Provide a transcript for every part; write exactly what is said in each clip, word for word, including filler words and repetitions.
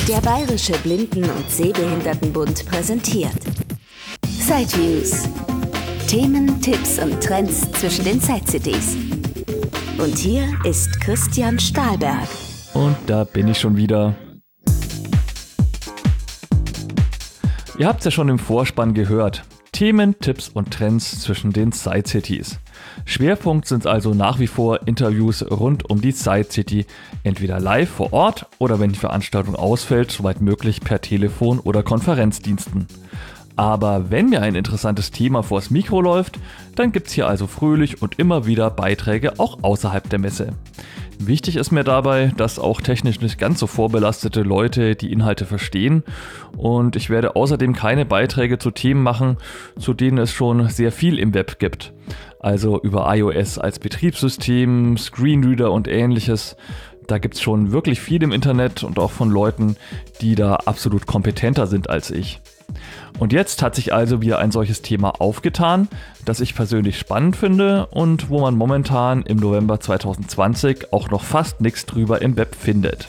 Der Bayerische Blinden- und Sehbehindertenbund präsentiert Sideviews. Themen, Tipps und Trends zwischen den Side-C Ds. Und hier ist Christian Stahlberg. Und da bin ich schon wieder. Ihr habt es ja schon im Vorspann gehört. Themen, Tipps und Trends zwischen den Side-C Ds. Schwerpunkt sind also nach wie vor Interviews rund um die Side-C T, entweder live vor Ort oder wenn die Veranstaltung ausfällt, soweit möglich per Telefon oder Konferenzdiensten. Aber wenn mir ein interessantes Thema vors Mikro läuft, dann gibt's hier also fröhlich und immer wieder Beiträge auch außerhalb der Messe. Wichtig ist mir dabei, dass auch technisch nicht ganz so vorbelastete Leute die Inhalte verstehen, und ich werde außerdem keine Beiträge zu Themen machen, zu denen es schon sehr viel im Web gibt. Also über iOS als Betriebssystem, Screenreader und ähnliches. Da gibt's schon wirklich viel im Internet und auch von Leuten, die da absolut kompetenter sind als ich. Und jetzt hat sich also wieder ein solches Thema aufgetan, das ich persönlich spannend finde und wo man momentan im November zwanzig zwanzig auch noch fast nichts drüber im Web findet.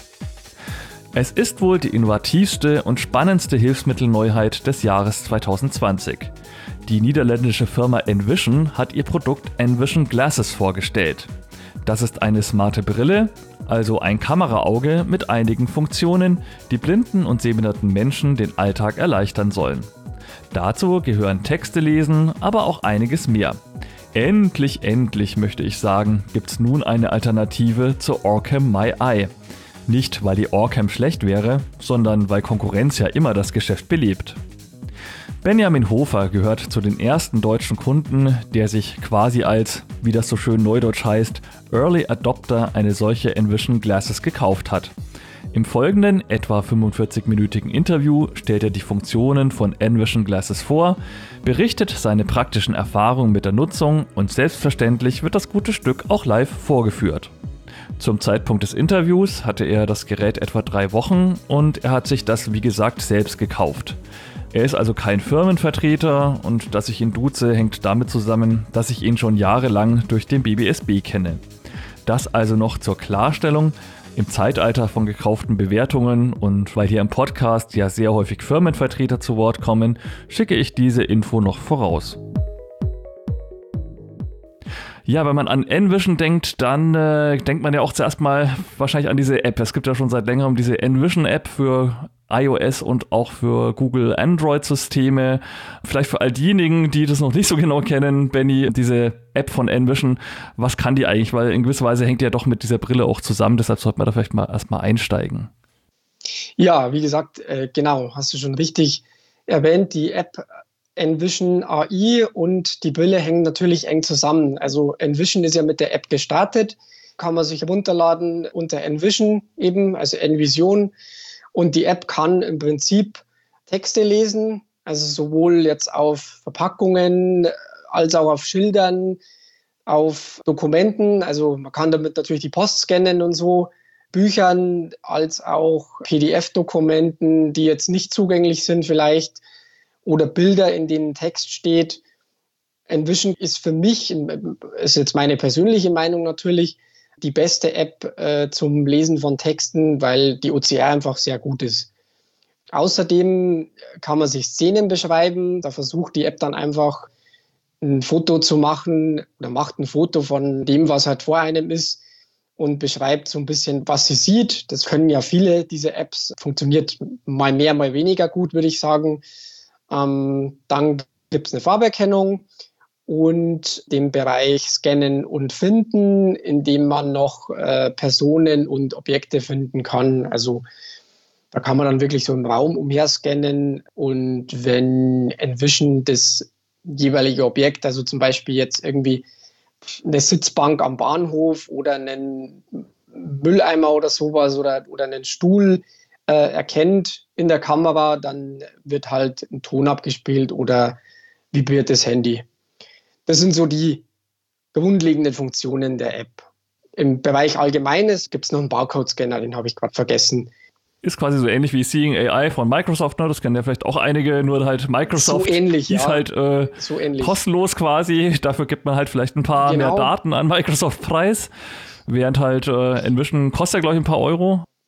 Es ist wohl die innovativste und spannendste Hilfsmittelneuheit des Jahres zwanzig zwanzig. Die niederländische Firma Envision hat ihr Produkt Envision Glasses vorgestellt. Das ist eine smarte Brille, also ein Kameraauge mit einigen Funktionen, die blinden und sehbehinderten Menschen den Alltag erleichtern sollen. Dazu gehören Texte lesen, aber auch einiges mehr. Endlich, endlich möchte ich sagen, gibt's nun eine Alternative zur Orcam My Eye. Nicht, weil die Orcam schlecht wäre, sondern weil Konkurrenz ja immer das Geschäft belebt. Benjamin Hofer gehört zu den ersten deutschen Kunden, der sich quasi als, wie das so schön neudeutsch heißt, Early Adopter eine solche Envision Glasses gekauft hat. Im folgenden, etwa fünfundvierzig-minütigen Interview stellt er die Funktionen von Envision Glasses vor, berichtet seine praktischen Erfahrungen mit der Nutzung und selbstverständlich wird das gute Stück auch live vorgeführt. Zum Zeitpunkt des Interviews hatte er das Gerät etwa drei Wochen und er hat sich das wie gesagt selbst gekauft. Er ist also kein Firmenvertreter und dass ich ihn duze, hängt damit zusammen, dass ich ihn schon jahrelang durch den B B S B kenne. Das also noch zur Klarstellung. Im Zeitalter von gekauften Bewertungen und weil hier im Podcast ja sehr häufig Firmenvertreter zu Wort kommen, schicke ich diese Info noch voraus. Ja, wenn man an Envision denkt, dann äh, denkt man ja auch zuerst mal wahrscheinlich an diese App. Es gibt ja schon seit längerem diese Envision-App für iOS und auch für Google Android-Systeme. Vielleicht für all diejenigen, die das noch nicht so genau kennen, Benny, diese App von Envision, was kann die eigentlich? Weil in gewisser Weise hängt die ja doch mit dieser Brille auch zusammen, deshalb sollte man da vielleicht mal erstmal einsteigen. Ja, wie gesagt, äh, genau, hast du schon richtig erwähnt, die App Envision A I und die Brille hängen natürlich eng zusammen. Also Envision ist ja mit der App gestartet, kann man sich runterladen unter Envision eben, also Envision. Und die App kann im Prinzip Texte lesen, also sowohl jetzt auf Verpackungen als auch auf Schildern, auf Dokumenten. Also man kann damit natürlich die Post scannen und so, Büchern als auch P D F-Dokumenten, die jetzt nicht zugänglich sind vielleicht, oder Bilder, in denen Text steht. Envision ist für mich, ist jetzt meine persönliche Meinung natürlich, die beste App äh, zum Lesen von Texten, weil die O C R einfach sehr gut ist. Außerdem kann man sich Szenen beschreiben. Da versucht die App dann einfach ein Foto zu machen oder macht ein Foto von dem, was halt vor einem ist und beschreibt so ein bisschen, was sie sieht. Das können ja viele, diese Apps. Funktioniert mal mehr, mal weniger gut, würde ich sagen. Ähm, dann gibt es eine Farberkennung und den Bereich Scannen und Finden, in dem man noch äh, Personen und Objekte finden kann. Also da kann man dann wirklich so im Raum umherscannen und wenn Envision das jeweilige Objekt, also zum Beispiel jetzt irgendwie eine Sitzbank am Bahnhof oder einen Mülleimer oder sowas oder, oder einen Stuhl äh, erkennt in der Kamera, dann wird halt ein Ton abgespielt oder vibriert das Handy. Das sind so die grundlegenden Funktionen der App. Im Bereich Allgemeines gibt es noch einen Barcode-Scanner, den habe ich gerade vergessen. Ist quasi so ähnlich wie Seeing A I von Microsoft, ne? Das kennen ja vielleicht auch einige, nur halt Microsoft so ähnlich, ist ja. halt äh, so ähnlich. kostenlos quasi. Dafür gibt man halt vielleicht ein paar genau. mehr Daten an Microsoft Preis, während halt äh, Envision kostet ja, glaube ich, ein paar Euro.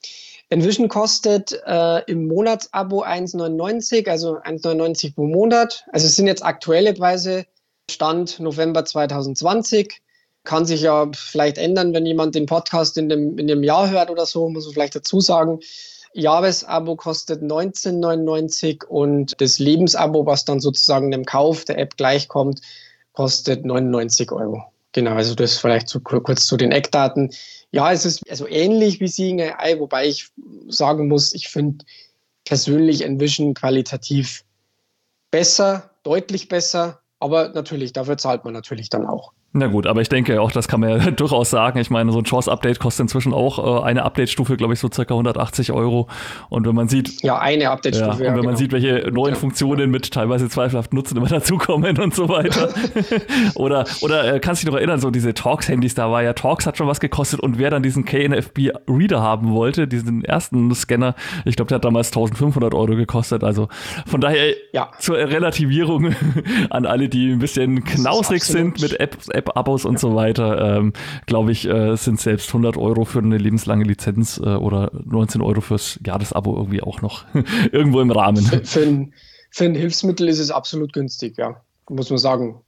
Envision kostet äh, im Monatsabo eins neunundneunzig, also eins neunundneunzig pro Monat. Also es sind jetzt aktuelle Preise, Stand November zwanzig zwanzig. Kann sich ja vielleicht ändern, wenn jemand den Podcast in dem, in dem Jahr hört oder so, muss man vielleicht dazu sagen. Jahresabo kostet neunzehn neunundneunzig und das Lebensabo, was dann sozusagen dem Kauf der App gleichkommt, kostet neunundneunzig Euro. Genau, also das vielleicht zu, kurz zu den Eckdaten. Ja, es ist also ähnlich wie Seeing A I, wobei ich sagen muss, ich finde persönlich Envision qualitativ besser, deutlich besser. Aber natürlich, dafür zahlt man natürlich dann auch. Na gut, aber ich denke auch, das kann man ja durchaus sagen. Ich meine, so ein JAWS-Update kostet inzwischen auch äh, eine Update-Stufe, glaube ich, so circa hundertachtzig Euro. Und wenn man sieht... Ja, eine Update-Stufe. Ja, und ja, wenn genau. man sieht, welche neuen ja. Funktionen mit teilweise zweifelhaften Nutzen immer dazukommen und so weiter. oder oder äh, kannst du dich noch erinnern, so diese Torx-Handys, da war ja, Torx hat schon was gekostet und wer dann diesen K N F B-Reader haben wollte, diesen ersten Scanner, ich glaube, der hat damals eintausendfünfhundert Euro gekostet. Also von daher ja. zur Relativierung an alle, die ein bisschen knausrig sind mit App, App-Abos und so weiter, ähm, glaube ich, äh, sind selbst hundert Euro für eine lebenslange Lizenz äh, oder neunzehn Euro fürs Jahresabo irgendwie auch noch irgendwo im Rahmen. Für, für, ein, für ein Hilfsmittel ist es absolut günstig, ja, muss man sagen.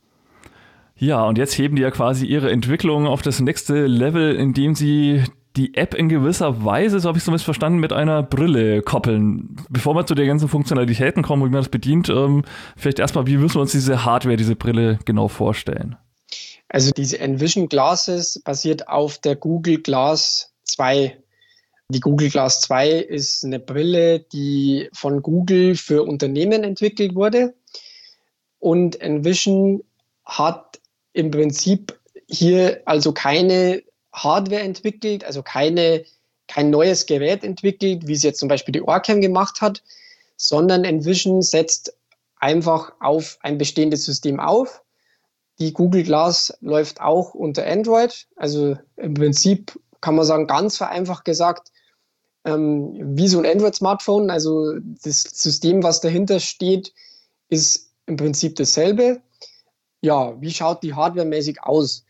Ja, und jetzt heben die ja quasi ihre Entwicklung auf das nächste Level, indem sie die App in gewisser Weise, so habe ich es zumindest verstanden, mit einer Brille koppeln. Bevor wir zu den ganzen Funktionalitäten kommen, wie man das bedient, ähm, vielleicht erstmal, wie müssen wir uns diese Hardware, diese Brille genau vorstellen? Also diese Envision Glasses basiert auf der Google Glass zwei. Die Google Glass zwei ist eine Brille, die von Google für Unternehmen entwickelt wurde. Und Envision hat im Prinzip hier also keine Hardware entwickelt, also keine, kein neues Gerät entwickelt, wie es jetzt zum Beispiel die Orcam gemacht hat, sondern Envision setzt einfach auf ein bestehendes System auf. Die Google Glass läuft auch unter Android, also im Prinzip kann man sagen, ganz vereinfacht gesagt, ähm, wie so ein Android-Smartphone, also das System, was dahinter steht, ist im Prinzip dasselbe. Ja, wie schaut die hardwaremäßig aus?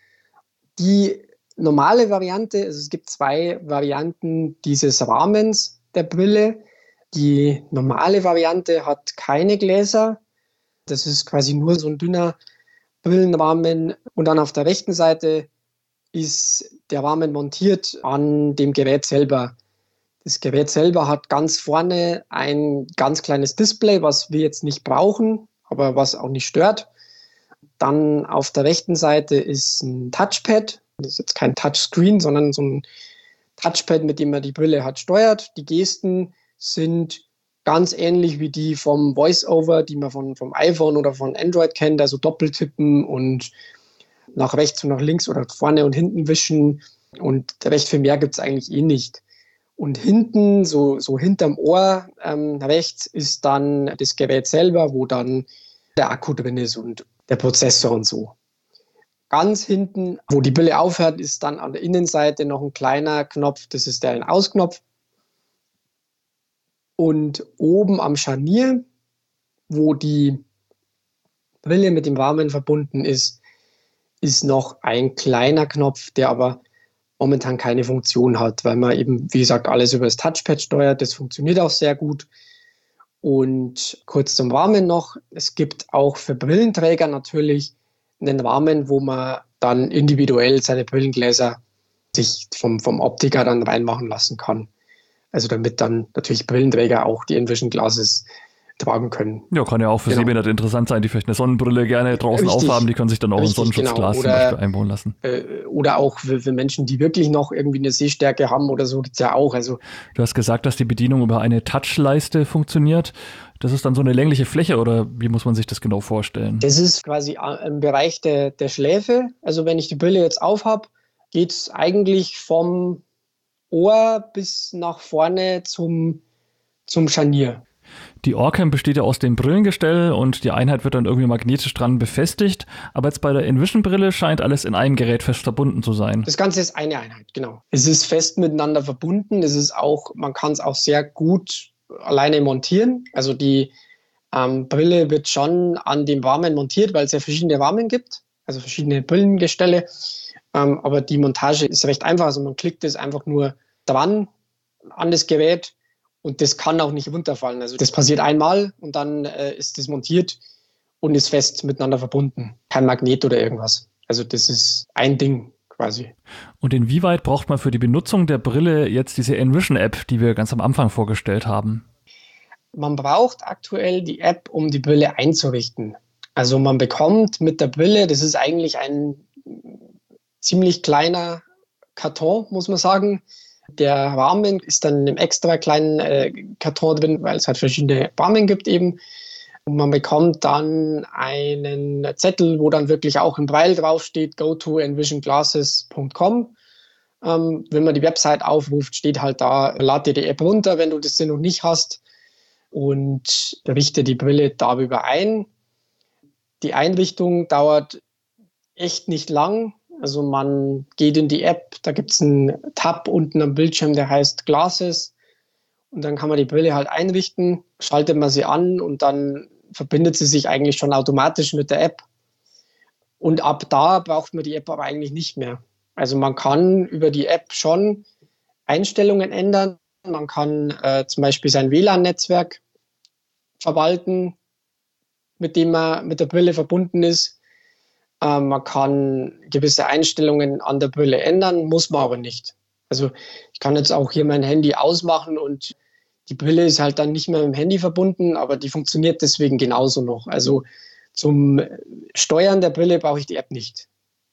Die normale Variante, also es gibt zwei Varianten dieses Rahmens der Brille. Die normale Variante hat keine Gläser. Das ist quasi nur so ein dünner Brillenrahmen. Und dann auf der rechten Seite ist der Rahmen montiert an dem Gerät selber. Das Gerät selber hat ganz vorne ein ganz kleines Display, was wir jetzt nicht brauchen, aber was auch nicht stört. Dann auf der rechten Seite ist ein Touchpad. Das ist jetzt kein Touchscreen, sondern so ein Touchpad, mit dem man die Brille hat steuert. Die Gesten sind ganz ähnlich wie die vom VoiceOver, die man von, vom iPhone oder von Android kennt, also Doppeltippen und nach rechts und nach links oder vorne und hinten wischen. Und recht viel mehr gibt es eigentlich eh nicht. Und hinten, so, so hinterm Ohr ähm, rechts, ist dann das Gerät selber, wo dann der Akku drin ist und der Prozessor und so. Ganz hinten, wo die Brille aufhört, ist dann an der Innenseite noch ein kleiner Knopf, das ist der Ein-Aus-Knopf. Und oben am Scharnier, wo die Brille mit dem Rahmen verbunden ist, ist noch ein kleiner Knopf, der aber momentan keine Funktion hat, weil man eben, wie gesagt, alles über das Touchpad steuert. Das funktioniert auch sehr gut. Und kurz zum Rahmen noch, es gibt auch für Brillenträger natürlich einen Rahmen, wo man dann individuell seine Brillengläser sich vom, vom Optiker dann reinmachen lassen kann. Also damit dann natürlich Brillenträger auch die Envision Glasses tragen können. Ja, kann ja auch für genau. Sehbehinderte interessant sein, die vielleicht eine Sonnenbrille gerne draußen Richtig, aufhaben, die können sich dann auch richtig, ein Sonnenschutzglas genau. zum Beispiel einbauen lassen. Äh, oder auch für, für Menschen, die wirklich noch irgendwie eine Sehstärke haben oder so, gibt es ja auch. Also, du hast gesagt, dass die Bedienung über eine Touchleiste funktioniert. Das ist dann so eine längliche Fläche oder wie muss man sich das genau vorstellen? Das ist quasi im Bereich der, der Schläfe. Also wenn ich die Brille jetzt aufhab, geht es eigentlich vom Ohr bis nach vorne zum, zum Scharnier. Die Orcam besteht ja aus dem Brillengestell und die Einheit wird dann irgendwie magnetisch dran befestigt. Aber jetzt bei der Envision-Brille scheint alles in einem Gerät fest verbunden zu sein. Das Ganze ist eine Einheit, genau. Es ist fest miteinander verbunden. Es ist auch, man kann es auch sehr gut alleine montieren. Also die ähm, Brille wird schon an dem Rahmen montiert, weil es ja verschiedene Rahmen gibt, also verschiedene Brillengestelle. Ähm, aber die Montage ist recht einfach. Also man klickt es einfach nur dran, an das Gerät und das kann auch nicht runterfallen. Also das passiert einmal und dann äh, ist das montiert und ist fest miteinander verbunden. Kein Magnet oder irgendwas. Also das ist ein Ding quasi. Und inwieweit braucht man für die Benutzung der Brille jetzt diese Envision-App, die wir ganz am Anfang vorgestellt haben? Man braucht aktuell die App, um die Brille einzurichten. Also man bekommt mit der Brille, das ist eigentlich ein ziemlich kleiner Karton, muss man sagen. Der Rahmen ist dann in einem extra kleinen äh, Karton drin, weil es halt verschiedene Rahmen gibt eben. Und man bekommt dann einen Zettel, wo dann wirklich auch in Braille draufsteht, go to envision glasses punkt com. Ähm, wenn man die Website aufruft, steht halt da, lad dir die App runter, wenn du das noch nicht hast, und richte die Brille darüber ein. Die Einrichtung dauert echt nicht lang. Also man geht in die App, da gibt es einen Tab unten am Bildschirm, der heißt Glasses. Und dann kann man die Brille halt einrichten, schaltet man sie an und dann verbindet sie sich eigentlich schon automatisch mit der App. Und ab da braucht man die App aber eigentlich nicht mehr. Also man kann über die App schon Einstellungen ändern. Man kann äh, zum Beispiel sein W L A N-Netzwerk verwalten, mit dem man mit der Brille verbunden ist. Äh, man kann gewisse Einstellungen an der Brille ändern, muss man aber nicht. Also ich kann jetzt auch hier mein Handy ausmachen und die Brille ist halt dann nicht mehr mit dem Handy verbunden, aber die funktioniert deswegen genauso noch. Also zum Steuern der Brille brauche ich die App nicht.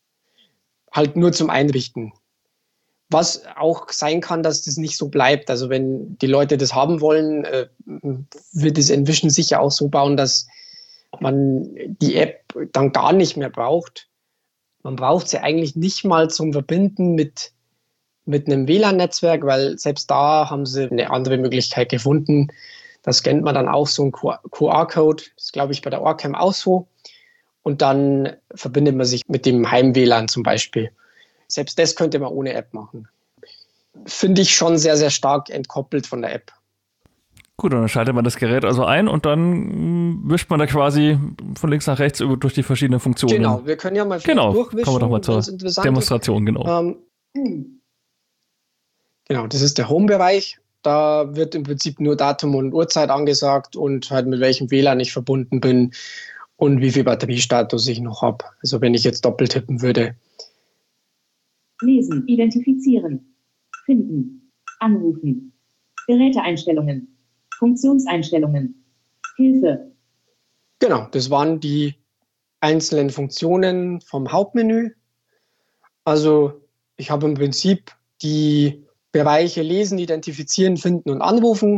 Halt nur zum Einrichten. Was auch sein kann, dass das nicht so bleibt. Also wenn die Leute das haben wollen, äh, wird das Envision sicher auch so bauen, dass man die App dann gar nicht mehr braucht. Man braucht sie eigentlich nicht mal zum Verbinden mit, mit einem W L A N-Netzwerk, weil selbst da haben sie eine andere Möglichkeit gefunden. Da scannt man dann auch so einen Q R-Code. Das ist, glaube ich, bei der Orcam auch so. Und dann verbindet man sich mit dem Heim-W L A N zum Beispiel. Selbst das könnte man ohne App machen. Finde ich schon sehr, sehr stark entkoppelt von der App. Gut, und dann schaltet man das Gerät also ein und dann wischt man da quasi von links nach rechts über durch die verschiedenen Funktionen. Genau, wir können ja mal genau, durchwischen. Kommen wir doch mal zur Demonstration, genau. Ähm, genau, das ist der Home-Bereich. Da wird im Prinzip nur Datum und Uhrzeit angesagt und halt mit welchem W L A N ich verbunden bin und wie viel Batteriestatus ich noch habe. Also wenn ich jetzt doppelt tippen würde. Lesen, identifizieren, finden, anrufen, Geräteeinstellungen, Funktionseinstellungen, Hilfe. Genau, das waren die einzelnen Funktionen vom Hauptmenü. Also ich habe im Prinzip die Bereiche Lesen, Identifizieren, Finden und Anrufen.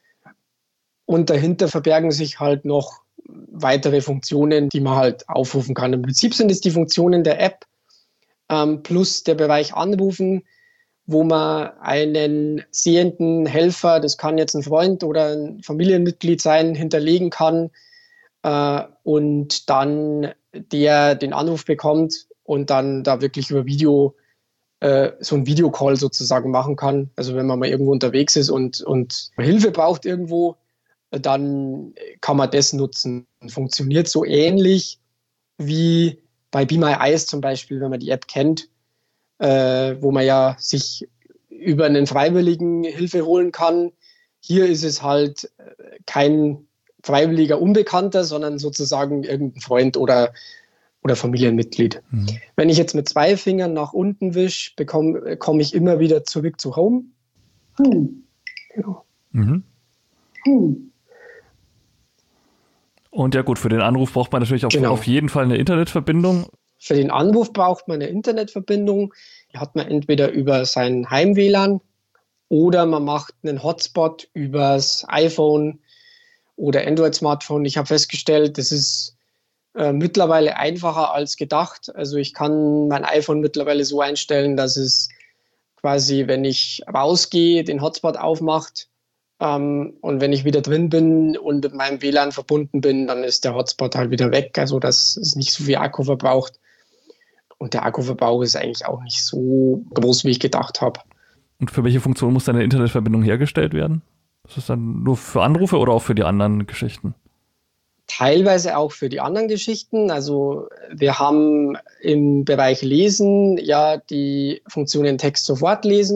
Und dahinter verbergen sich halt noch weitere Funktionen, die man halt aufrufen kann. Im Prinzip sind es die Funktionen der App, Ähm, plus der Bereich Anrufen, wo man einen sehenden Helfer, das kann jetzt ein Freund oder ein Familienmitglied sein, hinterlegen kann äh, und dann der den Anruf bekommt und dann da wirklich über Video äh, so ein Videocall sozusagen machen kann. Also wenn man mal irgendwo unterwegs ist und, und Hilfe braucht irgendwo, dann kann man das nutzen. Funktioniert so ähnlich wie bei Be My Eyes zum Beispiel, wenn man die App kennt, äh, wo man ja sich über einen Freiwilligen Hilfe holen kann. Hier ist es halt kein freiwilliger Unbekannter, sondern sozusagen irgendein Freund oder, oder Familienmitglied. Mhm. Wenn ich jetzt mit zwei Fingern nach unten wische, bekomme, komme ich immer wieder zurück zu Home. Home. Genau. Mhm. Home. Und ja gut, für den Anruf braucht man natürlich auch genau. auf jeden Fall eine Internetverbindung. Für den Anruf braucht man eine Internetverbindung. Die hat man entweder über sein Heim-W L A N oder man macht einen Hotspot übers iPhone oder Android-Smartphone. Ich habe festgestellt, das ist äh, mittlerweile einfacher als gedacht. Also ich kann mein iPhone mittlerweile so einstellen, dass es quasi, wenn ich rausgehe, den Hotspot aufmacht. Um, und wenn ich wieder drin bin und mit meinem W L A N verbunden bin, dann ist der Hotspot halt wieder weg, also dass es nicht so viel Akku verbraucht. Und der Akkuverbrauch ist eigentlich auch nicht so groß, wie ich gedacht habe. Und für welche Funktion muss deine Internetverbindung hergestellt werden? Ist das dann nur für Anrufe oder auch für die anderen Geschichten? Teilweise auch für die anderen Geschichten. Also wir haben im Bereich Lesen ja die Funktionen Text sofort lesen.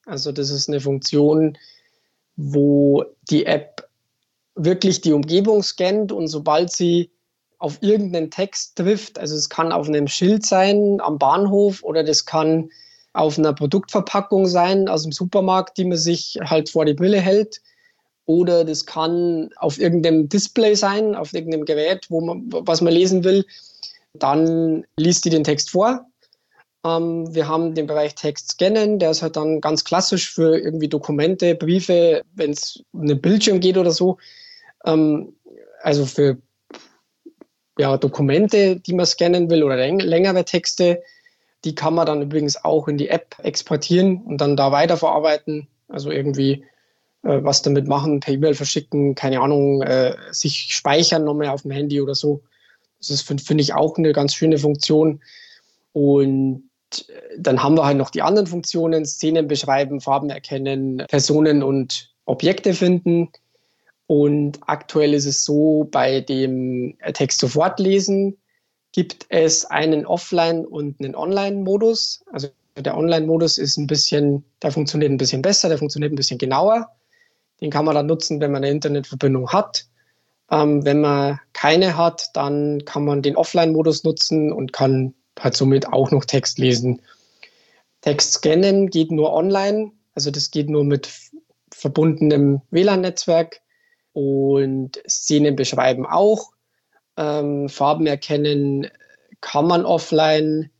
Also das ist eine Funktion, wo die App wirklich die Umgebung scannt und sobald sie auf irgendeinen Text trifft, also es kann auf einem Schild sein am Bahnhof oder das kann auf einer Produktverpackung sein aus dem Supermarkt, die man sich halt vor die Brille hält, oder das kann auf irgendeinem Display sein, auf irgendeinem Gerät, wo man, was man lesen will, dann liest die den Text vor. Ähm, wir haben den Bereich Text scannen, der ist halt dann ganz klassisch für irgendwie Dokumente, Briefe, wenn es um einen Bildschirm geht oder so. Ähm, also für ja, Dokumente, die man scannen will oder läng- längere Texte, die kann man dann übrigens auch in die App exportieren und dann da weiterverarbeiten. Also irgendwie äh, was damit machen, per E-Mail verschicken, keine Ahnung, äh, sich speichern nochmal auf dem Handy oder so. Das ist, finde find ich, auch eine ganz schöne Funktion. Und dann haben wir halt noch die anderen Funktionen, Szenen beschreiben, Farben erkennen, Personen und Objekte finden. Und aktuell ist es so, bei dem Text sofort lesen gibt es einen Offline- und einen Online-Modus. Also der Online-Modus ist ein bisschen, der funktioniert ein bisschen besser, der funktioniert ein bisschen genauer. Den kann man dann nutzen, wenn man eine Internetverbindung hat. Ähm, wenn man keine hat, dann kann man den Offline-Modus nutzen und kann halt somit auch noch Text lesen. Text scannen geht nur online, also das geht nur mit verbundenem W L A N-Netzwerk. Und Szenen beschreiben auch. Ähm, Farben erkennen kann man offline.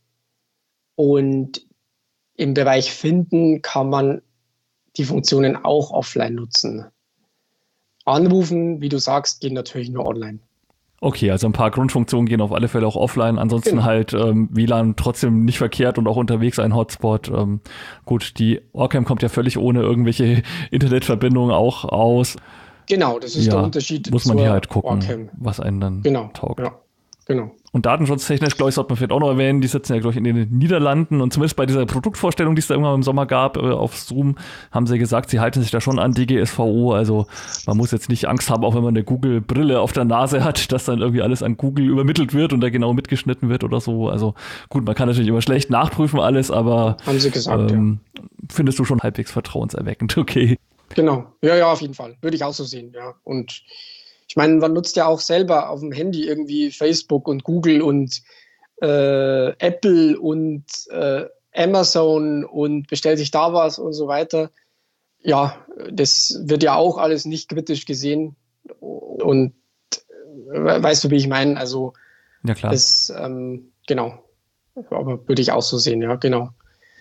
Und im Bereich Finden kann man die Funktionen auch offline nutzen. Anrufen, wie du sagst, geht natürlich nur online. Okay, also ein paar Grundfunktionen gehen auf alle Fälle auch offline. Ansonsten Genau. halt ähm, W L A N trotzdem nicht verkehrt und auch unterwegs ein Hotspot. Ähm, gut, die Orcam kommt ja völlig ohne irgendwelche Internetverbindungen auch aus. Genau, das ist Ja, der Unterschied muss man zur hier halt gucken, Orcam. was einen dann Genau, taugt. ja, genau. Und datenschutztechnisch, glaube ich, sollte man vielleicht auch noch erwähnen, die sitzen ja, glaube ich, in den Niederlanden und zumindest bei dieser Produktvorstellung, die es da irgendwann im Sommer gab, äh, auf Zoom, haben sie gesagt, sie halten sich da schon an D G S V O, also man muss jetzt nicht Angst haben, auch wenn man eine Google-Brille auf der Nase hat, dass dann irgendwie alles an Google übermittelt wird und da genau mitgeschnitten wird oder so. Also gut, man kann natürlich immer schlecht nachprüfen alles, aber haben sie gesagt, ähm, ja. Findest du schon halbwegs vertrauenserweckend, okay. Genau, ja, ja, auf jeden Fall. Würde ich auch so sehen, ja. Und ich meine, man nutzt ja auch selber auf dem Handy irgendwie Facebook und Google und äh, Apple und äh, Amazon und bestellt sich da was und so weiter. Ja, das wird ja auch alles nicht kritisch gesehen. Und äh, weißt du, wie ich meine? Also, ja, klar. das, ähm, genau. Aber würde ich auch so sehen, ja, genau.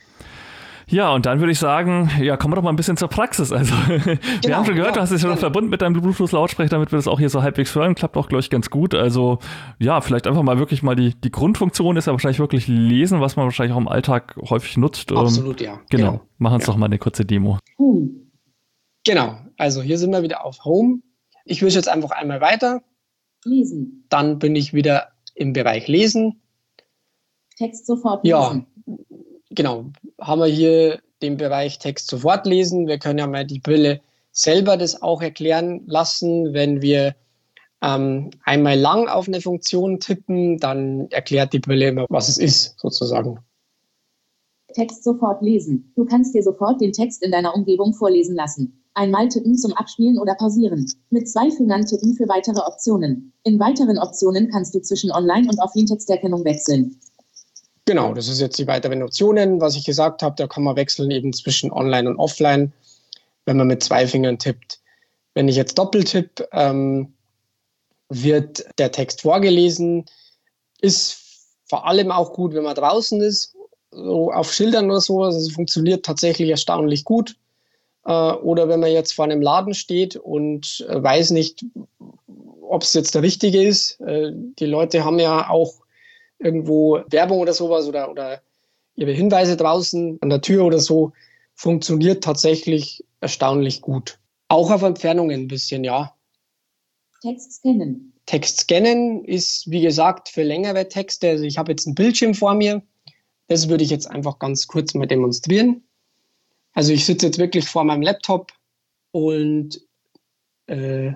Ja, und dann würde ich sagen, ja, kommen wir doch mal ein bisschen zur Praxis. Also, wir Genau, haben schon gehört, ja, du hast dich schon gerne. verbunden mit deinem Bluetooth-Lautsprecher, damit wir das auch hier so halbwegs hören. Klappt auch, glaube ich, ganz gut. Also, ja, vielleicht einfach mal wirklich mal die, die Grundfunktion ist ja wahrscheinlich wirklich lesen, was man wahrscheinlich auch im Alltag häufig nutzt. Absolut, ja. Genau. genau. Machen uns ja. doch mal eine kurze Demo. Home. Genau. Also, hier sind wir wieder auf Home. Ich wische jetzt einfach einmal weiter. Lesen. Dann bin ich wieder im Bereich Lesen. Text sofort Ja, lesen. genau. Haben wir hier den Bereich Text sofort lesen. Wir können ja mal die Brille selber das auch erklären lassen. Wenn wir ähm, einmal lang auf eine Funktion tippen, dann erklärt die Brille immer, was es ist, sozusagen. Text sofort lesen. Du kannst dir sofort den Text in deiner Umgebung vorlesen lassen. Einmal tippen zum Abspielen oder Pausieren. Mit zwei Fingern tippen für weitere Optionen. In weiteren Optionen kannst du zwischen Online- und Offline-Texterkennung wechseln. Genau, das ist jetzt die weiteren Optionen. Was ich gesagt habe, da kann man wechseln eben zwischen Online und Offline, wenn man mit zwei Fingern tippt. Wenn ich jetzt doppeltipp, ähm, wird der Text vorgelesen. Ist vor allem auch gut, wenn man draußen ist, so auf Schildern oder so. Also es funktioniert tatsächlich erstaunlich gut. Äh, oder wenn man jetzt vor einem Laden steht und äh, weiß nicht, ob es jetzt der richtige ist. Äh, die Leute haben ja auch irgendwo Werbung oder sowas oder, oder ihre Hinweise draußen an der Tür oder so, funktioniert tatsächlich erstaunlich gut. Auch auf Entfernungen ein bisschen, ja. Text scannen. Text scannen ist, wie gesagt, für längere Texte. Also ich habe jetzt einen Bildschirm vor mir. Das würde ich jetzt einfach ganz kurz mal demonstrieren. Also ich sitze jetzt wirklich vor meinem Laptop und äh,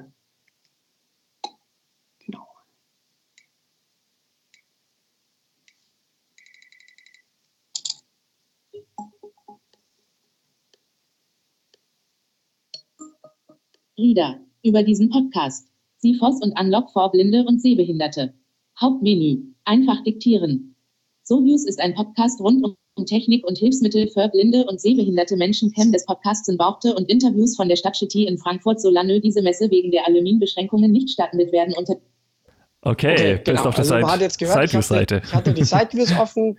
genau. Reader. Über diesen Podcast. SIFOS und Unlock for Blinde und Sehbehinderte. Hauptmenü. Einfach diktieren. SoViews ist ein Podcast rund um um Technik und Hilfsmittel für blinde und sehbehinderte Menschen. Cam des Podcasts in Bauchte und Interviews von der Stadtcity in Frankfurt, solange diese Messe wegen der Aluminiumbeschränkungen nicht stattfindet werden. Unter okay, okay, bist genau. auf der also Side- Sideview-Seite. Ich hatte die Sideviews offen,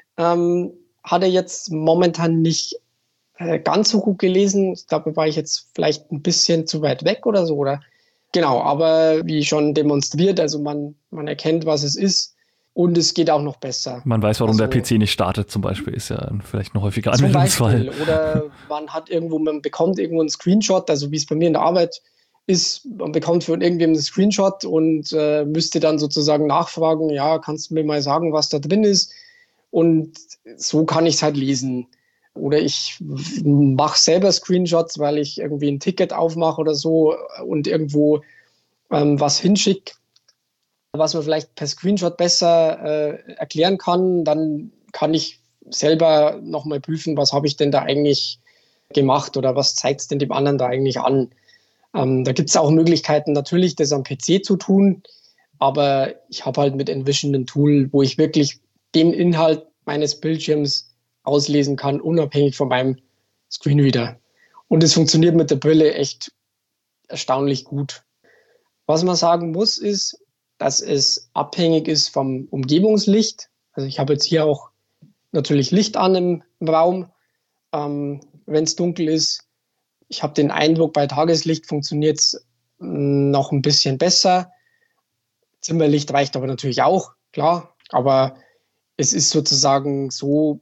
ähm, hatte jetzt momentan nicht äh, ganz so gut gelesen. Ich glaube, war ich jetzt vielleicht ein bisschen zu weit weg oder so, oder? Genau, aber wie schon demonstriert, also man, man erkennt, was es ist. Und es geht auch noch besser. Man weiß, warum also, der P C nicht startet, zum Beispiel, ist ja vielleicht ein häufiger zum Anwendungsfall. Beispiel. Oder man hat irgendwo, man bekommt irgendwo einen Screenshot, also wie es bei mir in der Arbeit ist, man bekommt von irgendwem einen Screenshot und äh, müsste dann sozusagen nachfragen, ja, kannst du mir mal sagen, was da drin ist? Und so kann ich es halt lesen. Oder ich mache selber Screenshots, weil ich irgendwie ein Ticket aufmache oder so und irgendwo ähm, was hinschicke, was man vielleicht per Screenshot besser äh, erklären kann, dann kann ich selber nochmal prüfen, was habe ich denn da eigentlich gemacht oder was zeigt es denn dem anderen da eigentlich an. Ähm, da gibt es auch Möglichkeiten, natürlich das am P C zu tun, aber ich habe halt mit Envision ein Tool, wo ich wirklich den Inhalt meines Bildschirms auslesen kann, unabhängig von meinem Screenreader. Und es funktioniert mit der Brille echt erstaunlich gut. Was man sagen muss, ist, dass es abhängig ist vom Umgebungslicht. Also ich habe jetzt hier auch natürlich Licht an im, im Raum, ähm, wenn es dunkel ist. Ich habe den Eindruck, bei Tageslicht funktioniert es noch ein bisschen besser. Zimmerlicht reicht aber natürlich auch, klar. Aber es ist sozusagen so,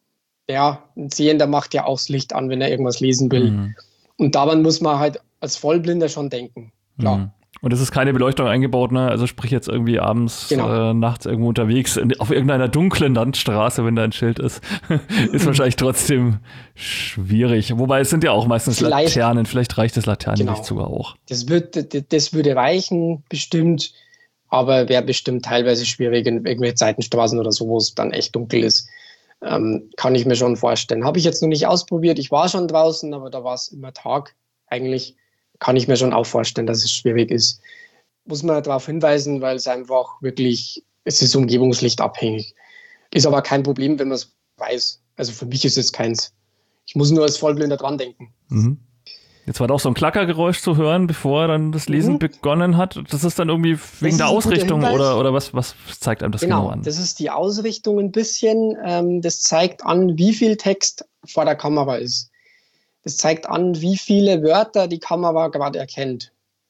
ja, ein Sehender macht ja auch das Licht an, wenn er irgendwas lesen will. Mhm. Und daran muss man halt als Vollblinder schon denken, klar. Mhm. Und es ist keine Beleuchtung eingebaut, ne? Also sprich jetzt irgendwie abends, genau. äh, nachts irgendwo unterwegs in, auf irgendeiner dunklen Landstraße, wenn da ein Schild ist, ist wahrscheinlich trotzdem schwierig. Wobei es sind ja auch meistens vielleicht, Laternen, vielleicht reicht das Laternenlicht genau. sogar auch. Das, wird, das würde reichen, bestimmt, aber wäre bestimmt teilweise schwierig in irgendwelchen Seitenstraßen oder so, wo es dann echt dunkel ist. Ähm, kann ich mir schon vorstellen. Habe ich jetzt noch nicht ausprobiert. Ich war schon draußen, aber da war es immer Tag eigentlich. Kann ich mir schon auch vorstellen, dass es schwierig ist. Muss man darauf hinweisen, weil es einfach wirklich, es ist Umgebungslicht abhängig. Ist aber kein Problem, wenn man es weiß. Also für mich ist es keins. Ich muss nur als Vollblinder dran denken. Mhm. Jetzt war da auch so ein Klackergeräusch zu hören, bevor dann das Lesen mhm. begonnen hat. Das ist dann irgendwie wegen der Ausrichtung oder, oder was, was zeigt einem das genau, genau an? Das ist die Ausrichtung ein bisschen. Ähm, das zeigt an, wie viel Text vor der Kamera ist. Das zeigt an, wie viele Wörter die Kamera gerade erkennt.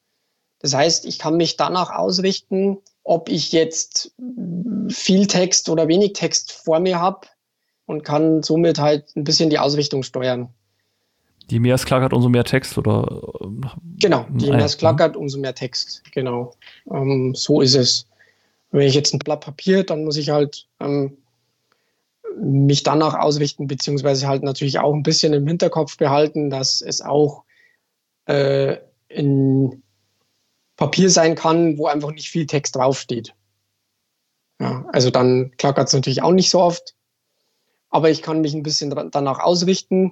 Das heißt, ich kann mich danach ausrichten, ob ich jetzt viel Text oder wenig Text vor mir habe und kann somit halt ein bisschen die Ausrichtung steuern. Je mehr es klackert, umso mehr Text, oder? Genau, je mehr es klackert, umso mehr Text. Genau, ähm, so ist es. Wenn ich jetzt ein Blatt Papier, dann muss ich halt ähm, mich danach ausrichten, beziehungsweise halt natürlich auch ein bisschen im Hinterkopf behalten, dass es auch äh, in Papier sein kann, wo einfach nicht viel Text draufsteht. Ja, also dann klackert es natürlich auch nicht so oft, aber ich kann mich ein bisschen danach ausrichten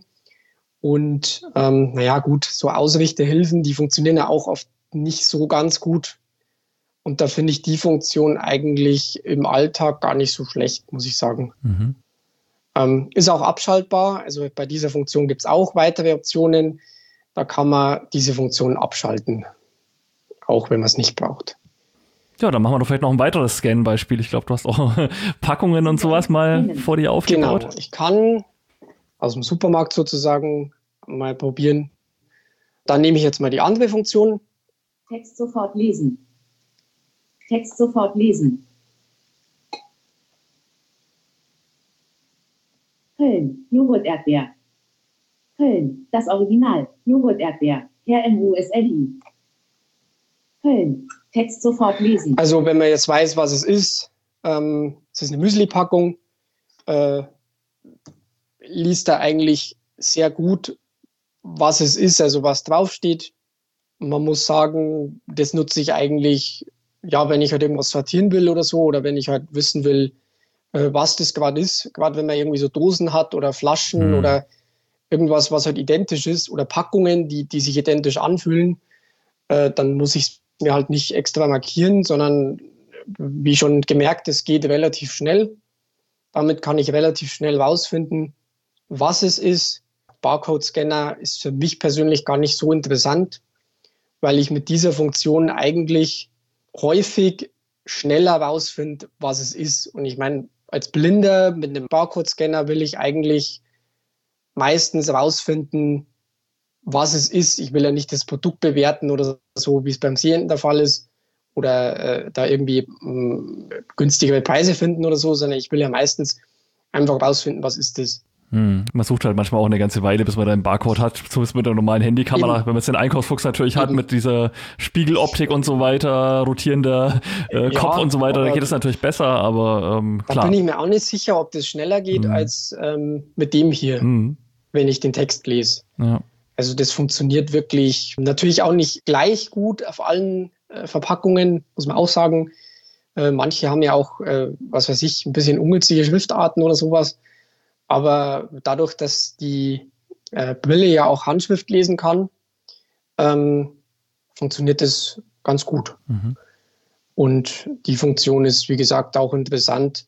und ähm, naja gut, so Ausrichtehilfen, die funktionieren ja auch oft nicht so ganz gut und da finde ich die Funktion eigentlich im Alltag gar nicht so schlecht, muss ich sagen. Mhm. Ähm, ist auch abschaltbar, also bei dieser Funktion gibt es auch weitere Optionen. Da kann man diese Funktion abschalten, auch wenn man es nicht braucht. Ja, dann machen wir doch vielleicht noch ein weiteres Scan-Beispiel. Ich glaube, du hast auch Packungen und sowas mal vor dir aufgebaut. Genau, ich kann aus dem Supermarkt sozusagen mal probieren. Dann nehme ich jetzt mal die andere Funktion. Text sofort lesen. Text sofort lesen. Köln, Joghurt-Erdbeer. Köln, das Original, Joghurt-Erdbeer, Herr M U S L I. Köln, Text sofort lesen. Also wenn man jetzt weiß, was es ist, ähm, es ist eine Müsli-Packung, äh, liest er eigentlich sehr gut, was es ist, also was draufsteht. Man muss sagen, das nutze ich eigentlich, ja, wenn ich halt irgendwas sortieren will oder so, oder wenn ich halt wissen will, was das gerade ist, gerade wenn man irgendwie so Dosen hat oder Flaschen mhm. oder irgendwas, was halt identisch ist oder Packungen, die, die sich identisch anfühlen, äh, dann muss ich es mir halt nicht extra markieren, sondern wie schon gemerkt, es geht relativ schnell. Damit kann ich relativ schnell rausfinden, was es ist. Barcode-Scanner ist für mich persönlich gar nicht so interessant, weil ich mit dieser Funktion eigentlich häufig schneller rausfinde, was es ist. Und ich meine, als Blinder mit einem Barcode-Scanner will ich eigentlich meistens rausfinden, was es ist. Ich will ja nicht das Produkt bewerten oder so, wie es beim Sehenden der Fall ist, oder äh, da irgendwie mh, günstigere Preise finden oder so, sondern ich will ja meistens einfach rausfinden, was ist das. Hm. Man sucht halt manchmal auch eine ganze Weile, bis man da einen Barcode hat, zumindest mit der normalen Handykamera. Eben. Wenn man jetzt den Einkaufsfuchs natürlich Eben. hat mit dieser Spiegeloptik und so weiter, rotierender äh, ja, Kopf und so weiter, da geht es natürlich besser, aber ähm, klar. Da bin ich mir auch nicht sicher, ob das schneller geht hm. als ähm, mit dem hier, hm. wenn ich den Text lese. Ja. Also das funktioniert wirklich natürlich auch nicht gleich gut auf allen äh, Verpackungen, muss man auch sagen. Äh, manche haben ja auch, äh, was weiß ich, ein bisschen ungünstige Schriftarten oder sowas. Aber dadurch, dass die äh, Brille ja auch Handschrift lesen kann, ähm, funktioniert das ganz gut. Mhm. Und die Funktion ist, wie gesagt, auch interessant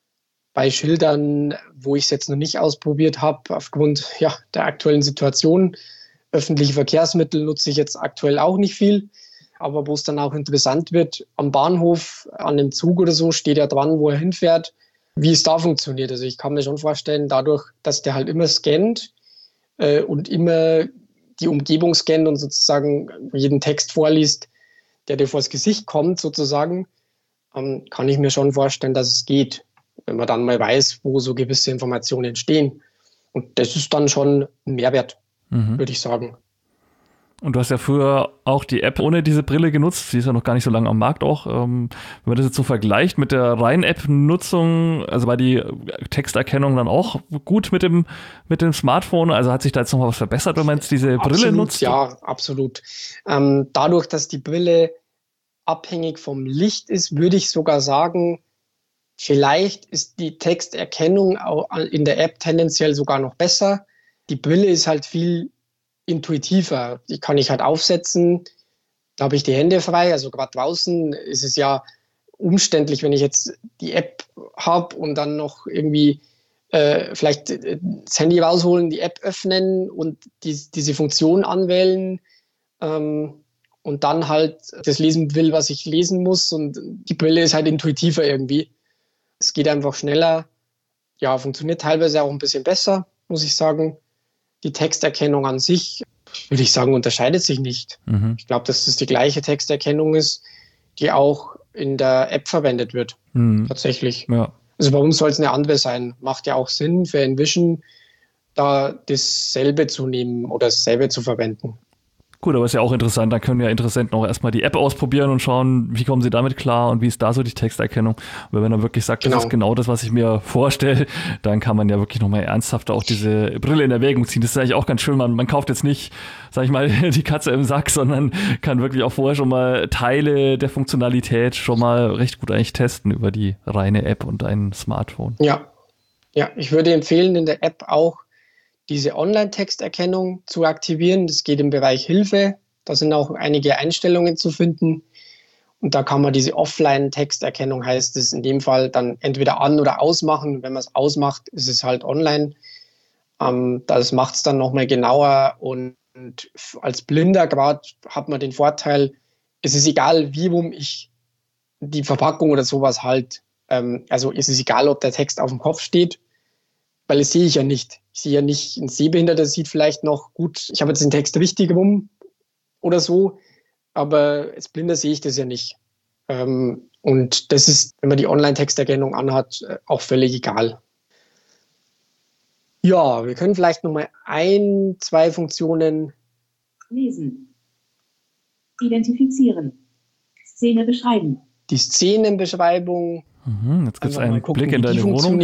bei Schildern, wo ich es jetzt noch nicht ausprobiert habe, aufgrund ja, der aktuellen Situation. Öffentliche Verkehrsmittel nutze ich jetzt aktuell auch nicht viel. Aber wo es dann auch interessant wird, am Bahnhof, an dem Zug oder so, steht er dran, wo er hinfährt, wie es da funktioniert. Also ich kann mir schon vorstellen, dadurch, dass der halt immer scannt äh, und immer die Umgebung scannt und sozusagen jeden Text vorliest, der dir vors Gesicht kommt sozusagen, ähm, kann ich mir schon vorstellen, dass es geht, wenn man dann mal weiß, wo so gewisse Informationen entstehen. Und das ist dann schon ein Mehrwert, mhm. würde ich sagen. Und du hast ja früher auch die App ohne diese Brille genutzt. Sie ist ja noch gar nicht so lange am Markt auch. Ähm, wenn man das jetzt so vergleicht mit der reinen App-Nutzung, also war die Texterkennung dann auch gut mit dem, mit dem Smartphone? Also hat sich da jetzt noch mal was verbessert, wenn man jetzt diese Brille absolut, nutzt? Ja, absolut. Ähm, dadurch, dass die Brille abhängig vom Licht ist, würde ich sogar sagen, vielleicht ist die Texterkennung auch in der App tendenziell sogar noch besser. Die Brille ist halt viel intuitiver. Die kann ich halt aufsetzen, da habe ich die Hände frei. Also gerade draußen ist es ja umständlich, wenn ich jetzt die App habe und dann noch irgendwie äh, vielleicht das Handy rausholen, die App öffnen und die, diese Funktion anwählen ähm, und dann halt das lesen will, was ich lesen muss. Und die Brille ist halt intuitiver irgendwie. Es geht einfach schneller. Ja, funktioniert teilweise auch ein bisschen besser, muss ich sagen. Die Texterkennung an sich, würde ich sagen, unterscheidet sich nicht. Mhm. Ich glaube, dass das die gleiche Texterkennung ist, die auch in der App verwendet wird. Mhm. Tatsächlich. Ja. Also warum soll es eine andere sein? Macht ja auch Sinn für Envision, da dasselbe zu nehmen oder dasselbe zu verwenden. Gut, aber ist ja auch interessant, da können ja Interessenten auch erstmal die App ausprobieren und schauen, wie kommen sie damit klar und wie ist da so die Texterkennung. Und wenn man dann wirklich sagt, genau. das ist genau das, was ich mir vorstelle, dann kann man ja wirklich nochmal ernsthafter auch diese Brille in Erwägung ziehen. Das ist eigentlich auch ganz schön, man, man kauft jetzt nicht, sag ich mal, die Katze im Sack, sondern kann wirklich auch vorher schon mal Teile der Funktionalität schon mal recht gut eigentlich testen über die reine App und ein Smartphone. Ja, ja, ich würde empfehlen, in der App auch diese Online-Texterkennung zu aktivieren. Das geht im Bereich Hilfe. Da sind auch einige Einstellungen zu finden. Und da kann man diese Offline-Texterkennung, heißt es in dem Fall, dann entweder an- oder ausmachen. Wenn man es ausmacht, ist es halt online. Ähm, das macht es dann nochmal genauer. Und als Blinder gerade hat man den Vorteil, es ist egal, wie rum ich die Verpackung oder sowas halt. Ähm, also es ist egal, ob der Text auf dem Kopf steht, weil das sehe ich ja nicht. Ich sehe ja nicht, ein Sehbehinderter sieht vielleicht noch gut, ich habe jetzt den Text richtig rum oder so, aber als Blinder sehe ich das ja nicht. Ähm, und das ist, wenn man die Online-Texterkennung anhat, auch völlig egal. Ja, wir können vielleicht nochmal ein, zwei Funktionen lesen. Identifizieren. Szene beschreiben. Die Szenenbeschreibung. Mhm, jetzt gibt es einen gucken, Blick in deine Wohnung.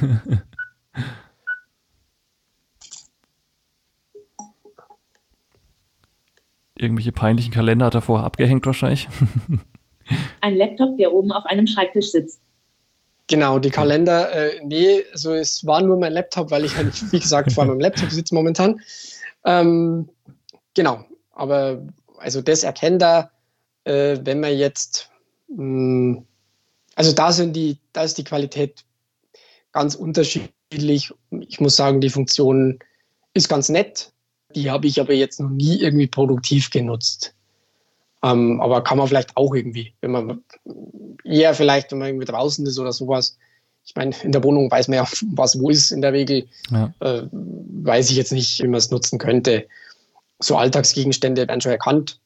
Irgendwelche peinlichen Kalender hat er vorher abgehängt wahrscheinlich. Ein Laptop, der oben auf einem Schreibtisch sitzt. Genau, die Kalender, äh, nee, also es war nur mein Laptop, weil ich halt, wie gesagt, vor meinem Laptop sitze momentan. Ähm, genau, aber Also das erkennt er, äh, wenn man jetzt, mh, also da sind die, da ist die Qualität ganz unterschiedlich. Ich muss sagen, die Funktion ist ganz nett. Die habe ich aber jetzt noch nie irgendwie produktiv genutzt. Ähm, aber kann man vielleicht auch irgendwie, wenn man eher vielleicht, wenn man irgendwie draußen ist oder sowas. Ich meine, in der Wohnung weiß man ja, was wo ist in der Regel. Ja. Äh, weiß ich jetzt nicht, wie man es nutzen könnte. So Alltagsgegenstände werden schon erkannt.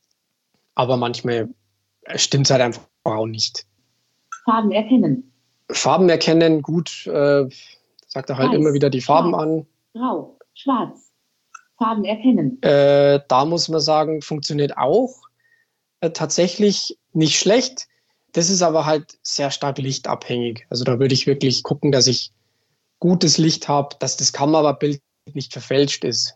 Aber manchmal stimmt es halt einfach auch nicht. Farben erkennen. Farben erkennen, gut. Äh, sagt er halt Weiß, immer wieder die Farben Schwarz, an. Grau, schwarz. Farben erkennen. Äh, da muss man sagen, funktioniert auch. Äh, tatsächlich nicht schlecht. Das ist aber halt sehr stark lichtabhängig. Also da würde ich wirklich gucken, dass ich gutes Licht habe, dass das Kamerabild nicht verfälscht ist.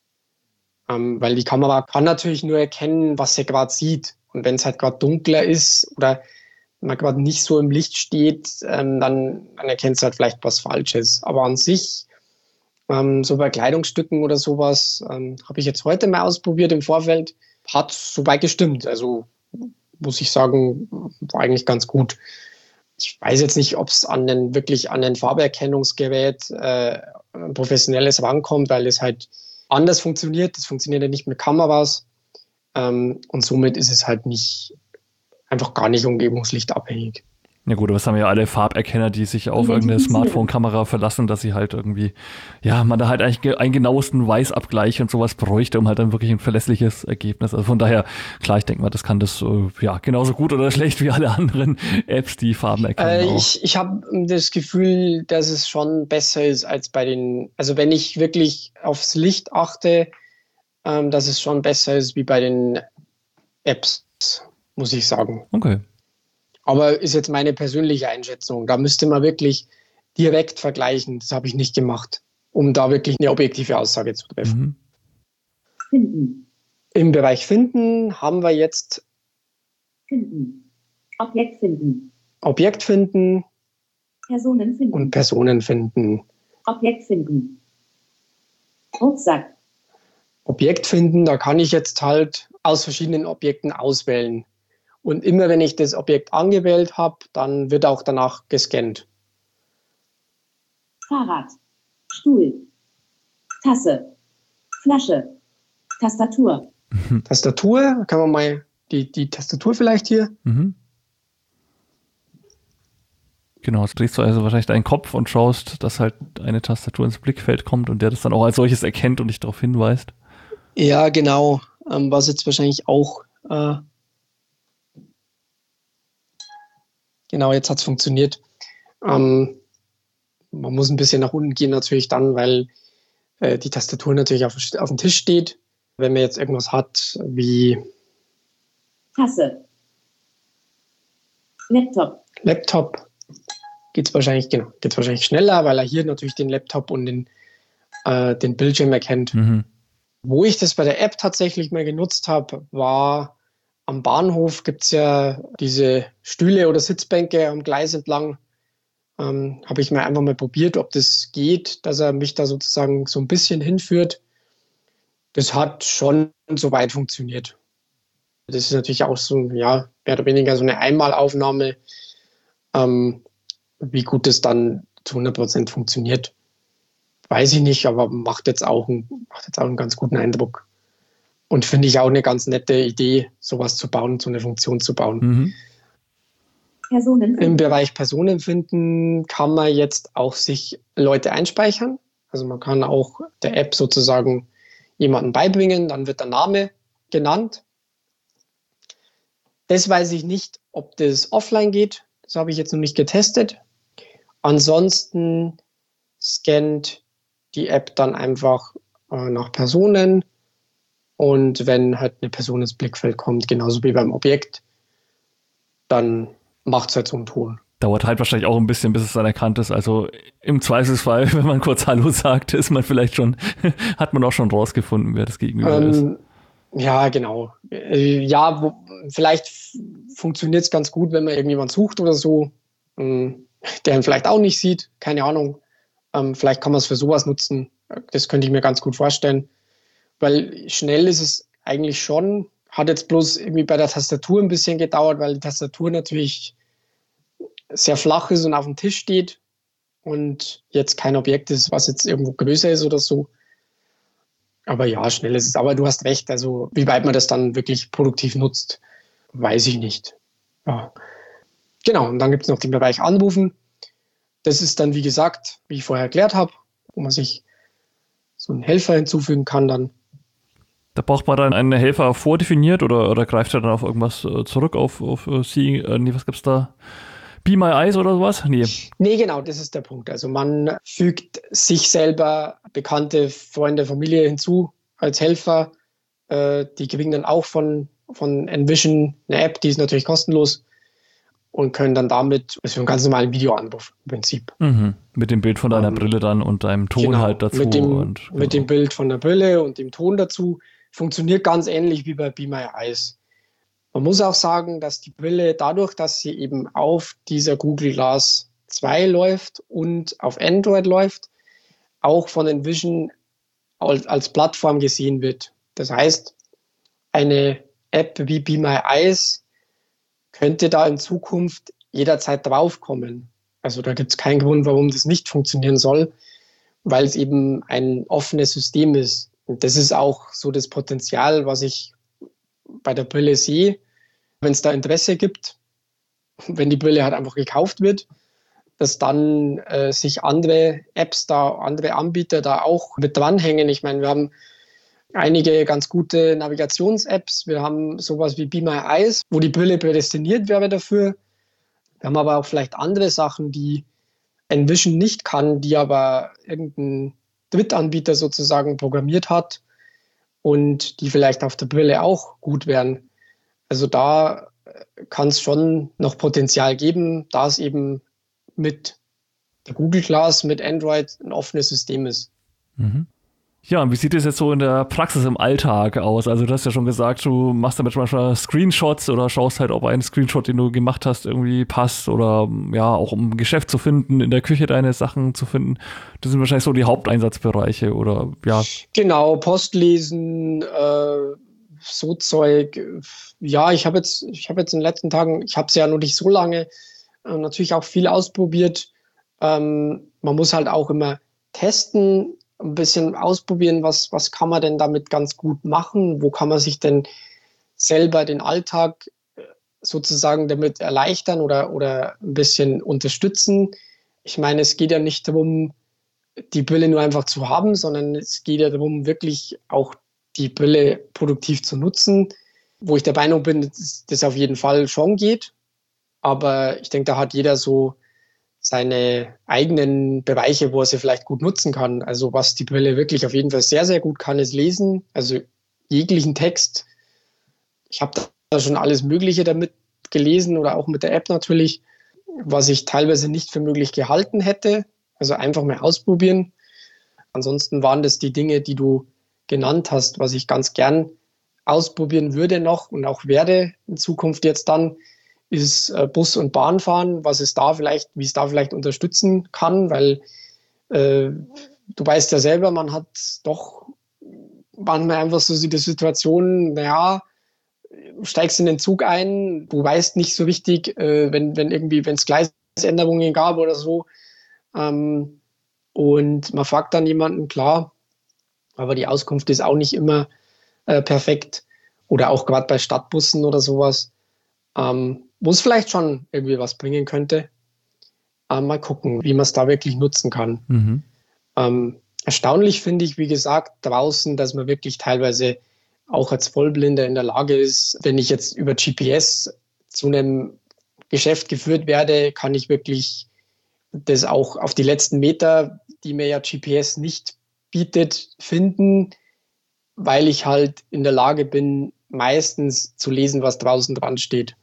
Ähm, weil die Kamera kann natürlich nur erkennen, was sie gerade sieht. Und wenn es halt gerade dunkler ist oder man gerade nicht so im Licht steht, ähm, dann, dann erkennt es halt vielleicht was Falsches. Aber an sich, ähm, so bei Kleidungsstücken oder sowas, ähm, habe ich jetzt heute mal ausprobiert im Vorfeld, hat soweit gestimmt. Also muss ich sagen, war eigentlich ganz gut. Ich weiß jetzt nicht, ob es an den, wirklich an ein Farberkennungsgerät äh, ein professionelles rankommt, weil es halt anders funktioniert. Das funktioniert ja nicht mit Kameras. Ähm, und somit ist es halt nicht, einfach gar nicht umgebungslichtabhängig. Ja gut, aber es haben ja alle Farberkenner, die sich auf irgendeine Smartphone-Kamera verlassen, dass sie halt irgendwie, ja, man da halt eigentlich einen genauesten Weißabgleich und sowas bräuchte, um halt dann wirklich ein verlässliches Ergebnis. Also von daher, klar, ich denke mal, das kann das äh, ja genauso gut oder schlecht wie alle anderen Apps, die Farben erkennen. Äh, ich ich habe das Gefühl, dass es schon besser ist als bei den, also wenn ich wirklich aufs Licht achte, ähm, dass es schon besser ist wie bei den Apps, muss ich sagen. Okay. Aber ist jetzt meine persönliche Einschätzung. Da müsste man wirklich direkt vergleichen. Das habe ich nicht gemacht, um da wirklich eine objektive Aussage zu treffen. Mhm. Finden. Im Bereich Finden haben wir jetzt Finden. Objekt finden. Objekt finden. Personen finden. Und Personen finden. Objekt finden. Rucksack. Objekt finden, da kann ich jetzt halt aus verschiedenen Objekten auswählen. Und immer wenn ich das Objekt angewählt habe, dann wird auch danach gescannt. Fahrrad, Stuhl, Tasse, Flasche, Tastatur. Mhm. Tastatur, kann man mal die, die Tastatur vielleicht hier. Mhm. Genau, jetzt drehst du also wahrscheinlich deinen Kopf und schaust, dass halt eine Tastatur ins Blickfeld kommt und der das dann auch als solches erkennt und dich darauf hinweist. Ja, genau. Ähm, was jetzt wahrscheinlich auch... Äh, Genau, jetzt hat es funktioniert. Ähm, man muss ein bisschen nach unten gehen natürlich dann, weil äh, die Tastatur natürlich auf, auf dem Tisch steht. Wenn man jetzt irgendwas hat wie Tasse, Laptop. Laptop, geht es wahrscheinlich, genau, geht's wahrscheinlich schneller, weil er hier natürlich den Laptop und den, äh, den Bildschirm erkennt. Mhm. Wo ich das bei der App tatsächlich mal genutzt habe, war am Bahnhof gibt es ja diese Stühle oder Sitzbänke am Gleis entlang. Ähm, habe ich mal einfach mal probiert, ob das geht, dass er mich da sozusagen so ein bisschen hinführt. Das hat schon soweit funktioniert. Das ist natürlich auch so, ja, mehr oder weniger so eine Einmalaufnahme. Ähm, wie gut das dann zu hundert Prozent funktioniert, weiß ich nicht, aber macht jetzt auch, ein, macht jetzt auch einen ganz guten Eindruck. Und finde ich auch eine ganz nette Idee, sowas zu bauen, so eine Funktion zu bauen. Mhm. Personen. Im Bereich Personen finden kann man jetzt auch sich Leute einspeichern. Also man kann auch der App sozusagen jemanden beibringen, dann wird der Name genannt. Das weiß ich nicht, ob das offline geht. Das habe ich jetzt noch nicht getestet. Ansonsten scannt die App dann einfach äh, nach Personen. Und wenn halt eine Person ins Blickfeld kommt, genauso wie beim Objekt, dann macht es halt so einen Ton. Dauert halt wahrscheinlich auch ein bisschen, bis es dann erkannt ist. Also im Zweifelsfall, wenn man kurz Hallo sagt, ist man vielleicht schon, hat man auch schon rausgefunden, wer das Gegenüber ähm, ist. Ja, genau. Ja, wo, vielleicht funktioniert es ganz gut, wenn man irgendjemand sucht oder so, der ihn vielleicht auch nicht sieht, keine Ahnung. Ähm, vielleicht kann man es für sowas nutzen. Das könnte ich mir ganz gut vorstellen. Weil schnell ist es eigentlich schon, Hat jetzt bloß irgendwie bei der Tastatur ein bisschen gedauert, weil die Tastatur natürlich sehr flach ist und auf dem Tisch steht und jetzt kein Objekt ist, was jetzt irgendwo größer ist oder so. Aber ja, schnell ist es. Aber du hast recht, also wie weit man das dann wirklich produktiv nutzt, weiß ich nicht. Ja. Genau, und dann gibt es noch den Bereich Anrufen. Das ist dann, wie gesagt, wie ich vorher erklärt habe, wo man sich so einen Helfer hinzufügen kann dann. Da braucht man dann einen Helfer vordefiniert oder, oder greift er dann auf irgendwas zurück, auf, auf Sie, äh, nee, was gibt's da? Be My Eyes oder sowas? Nee. Nee, genau, das ist der Punkt. Also man fügt sich selber bekannte Freunde, Familie hinzu als Helfer. Äh, die kriegen dann auch von, von Envision eine App, die ist natürlich kostenlos und können dann damit, also einen ganz normalen Videoanruf im Prinzip. Mhm. Mit dem Bild von deiner um, Brille dann und deinem Ton genau, halt dazu. Mit dem, und, genau. mit dem Bild von der Brille und dem Ton dazu. Funktioniert ganz ähnlich wie bei Be My Eyes. Man muss auch sagen, dass die Brille dadurch, dass sie eben auf dieser Google Glass zwei läuft und auf Android läuft, auch von Envision als, als Plattform gesehen wird. Das heißt, eine App wie Be My Eyes könnte da in Zukunft jederzeit draufkommen. Also da gibt es keinen Grund, warum das nicht funktionieren soll, weil es eben ein offenes System ist. Und das ist auch so das Potenzial, was ich bei der Brille sehe, wenn es da Interesse gibt, wenn die Brille halt einfach gekauft wird, dass dann äh, sich andere Apps da, andere Anbieter da auch mit dranhängen. Ich meine, wir haben einige ganz gute Navigations-Apps. Wir haben sowas wie Be My Eyes, wo die Brille prädestiniert wäre dafür. Wir haben aber auch vielleicht andere Sachen, die Envision nicht kann, die aber irgendein Drittanbieter sozusagen programmiert hat und die vielleicht auf der Brille auch gut wären. Also da kann es schon noch Potenzial geben, da es eben mit der Google Glass, mit Android ein offenes System ist. Mhm. Ja, und wie sieht es jetzt so in der Praxis im Alltag aus? Also du hast ja schon gesagt, du machst damit manchmal Screenshots oder schaust halt, ob ein Screenshot, den du gemacht hast, irgendwie passt oder ja, auch um ein Geschäft zu finden, in der Küche deine Sachen zu finden. Das sind wahrscheinlich so die Haupteinsatzbereiche oder ja. Genau, Post lesen, äh, so Zeug. Ja, ich habe jetzt, ich habe jetzt in den letzten Tagen, ich habe es ja noch nicht so lange, äh, natürlich auch viel ausprobiert. Ähm, man muss halt auch immer testen, ein bisschen ausprobieren, was, was kann man denn damit ganz gut machen, wo kann man sich denn selber den Alltag sozusagen damit erleichtern oder, oder ein bisschen unterstützen. Ich meine, es geht ja nicht darum, die Brille nur einfach zu haben, sondern es geht ja darum, wirklich auch die Brille produktiv zu nutzen, wo ich der Meinung bin, dass das auf jeden Fall schon geht. Aber ich denke, da hat jeder so seine eigenen Bereiche, wo er sie vielleicht gut nutzen kann. Also was die Brille wirklich auf jeden Fall sehr, sehr gut kann, ist lesen. Also jeglichen Text. Ich habe da schon alles Mögliche damit gelesen oder auch mit der App natürlich, was ich teilweise nicht für möglich gehalten hätte. Also einfach mal ausprobieren. Ansonsten waren das die Dinge, die du genannt hast, was ich ganz gern ausprobieren würde noch und auch werde in Zukunft jetzt dann, ist äh, Bus- und Bahnfahren, was es da vielleicht, wie es da vielleicht unterstützen kann, weil äh, du weißt ja selber, man hat doch manchmal einfach so die Situation, naja, du steigst in den Zug ein, du weißt nicht so richtig, äh, wenn, wenn irgendwie, wenn es Gleisänderungen gab oder so, ähm, und man fragt dann jemanden, klar, aber die Auskunft ist auch nicht immer äh, perfekt oder auch gerade bei Stadtbussen oder sowas, ähm, wo es vielleicht schon irgendwie was bringen könnte. Ähm, mal gucken, wie man es da wirklich nutzen kann. Mhm. Ähm, erstaunlich finde ich, wie gesagt, draußen, dass man wirklich teilweise auch als Vollblinder in der Lage ist, wenn ich jetzt über G P S zu einem Geschäft geführt werde, kann ich wirklich das auch auf die letzten Meter, die mir ja G P S nicht bietet, finden, weil ich halt in der Lage bin, meistens zu lesen, was draußen dran steht.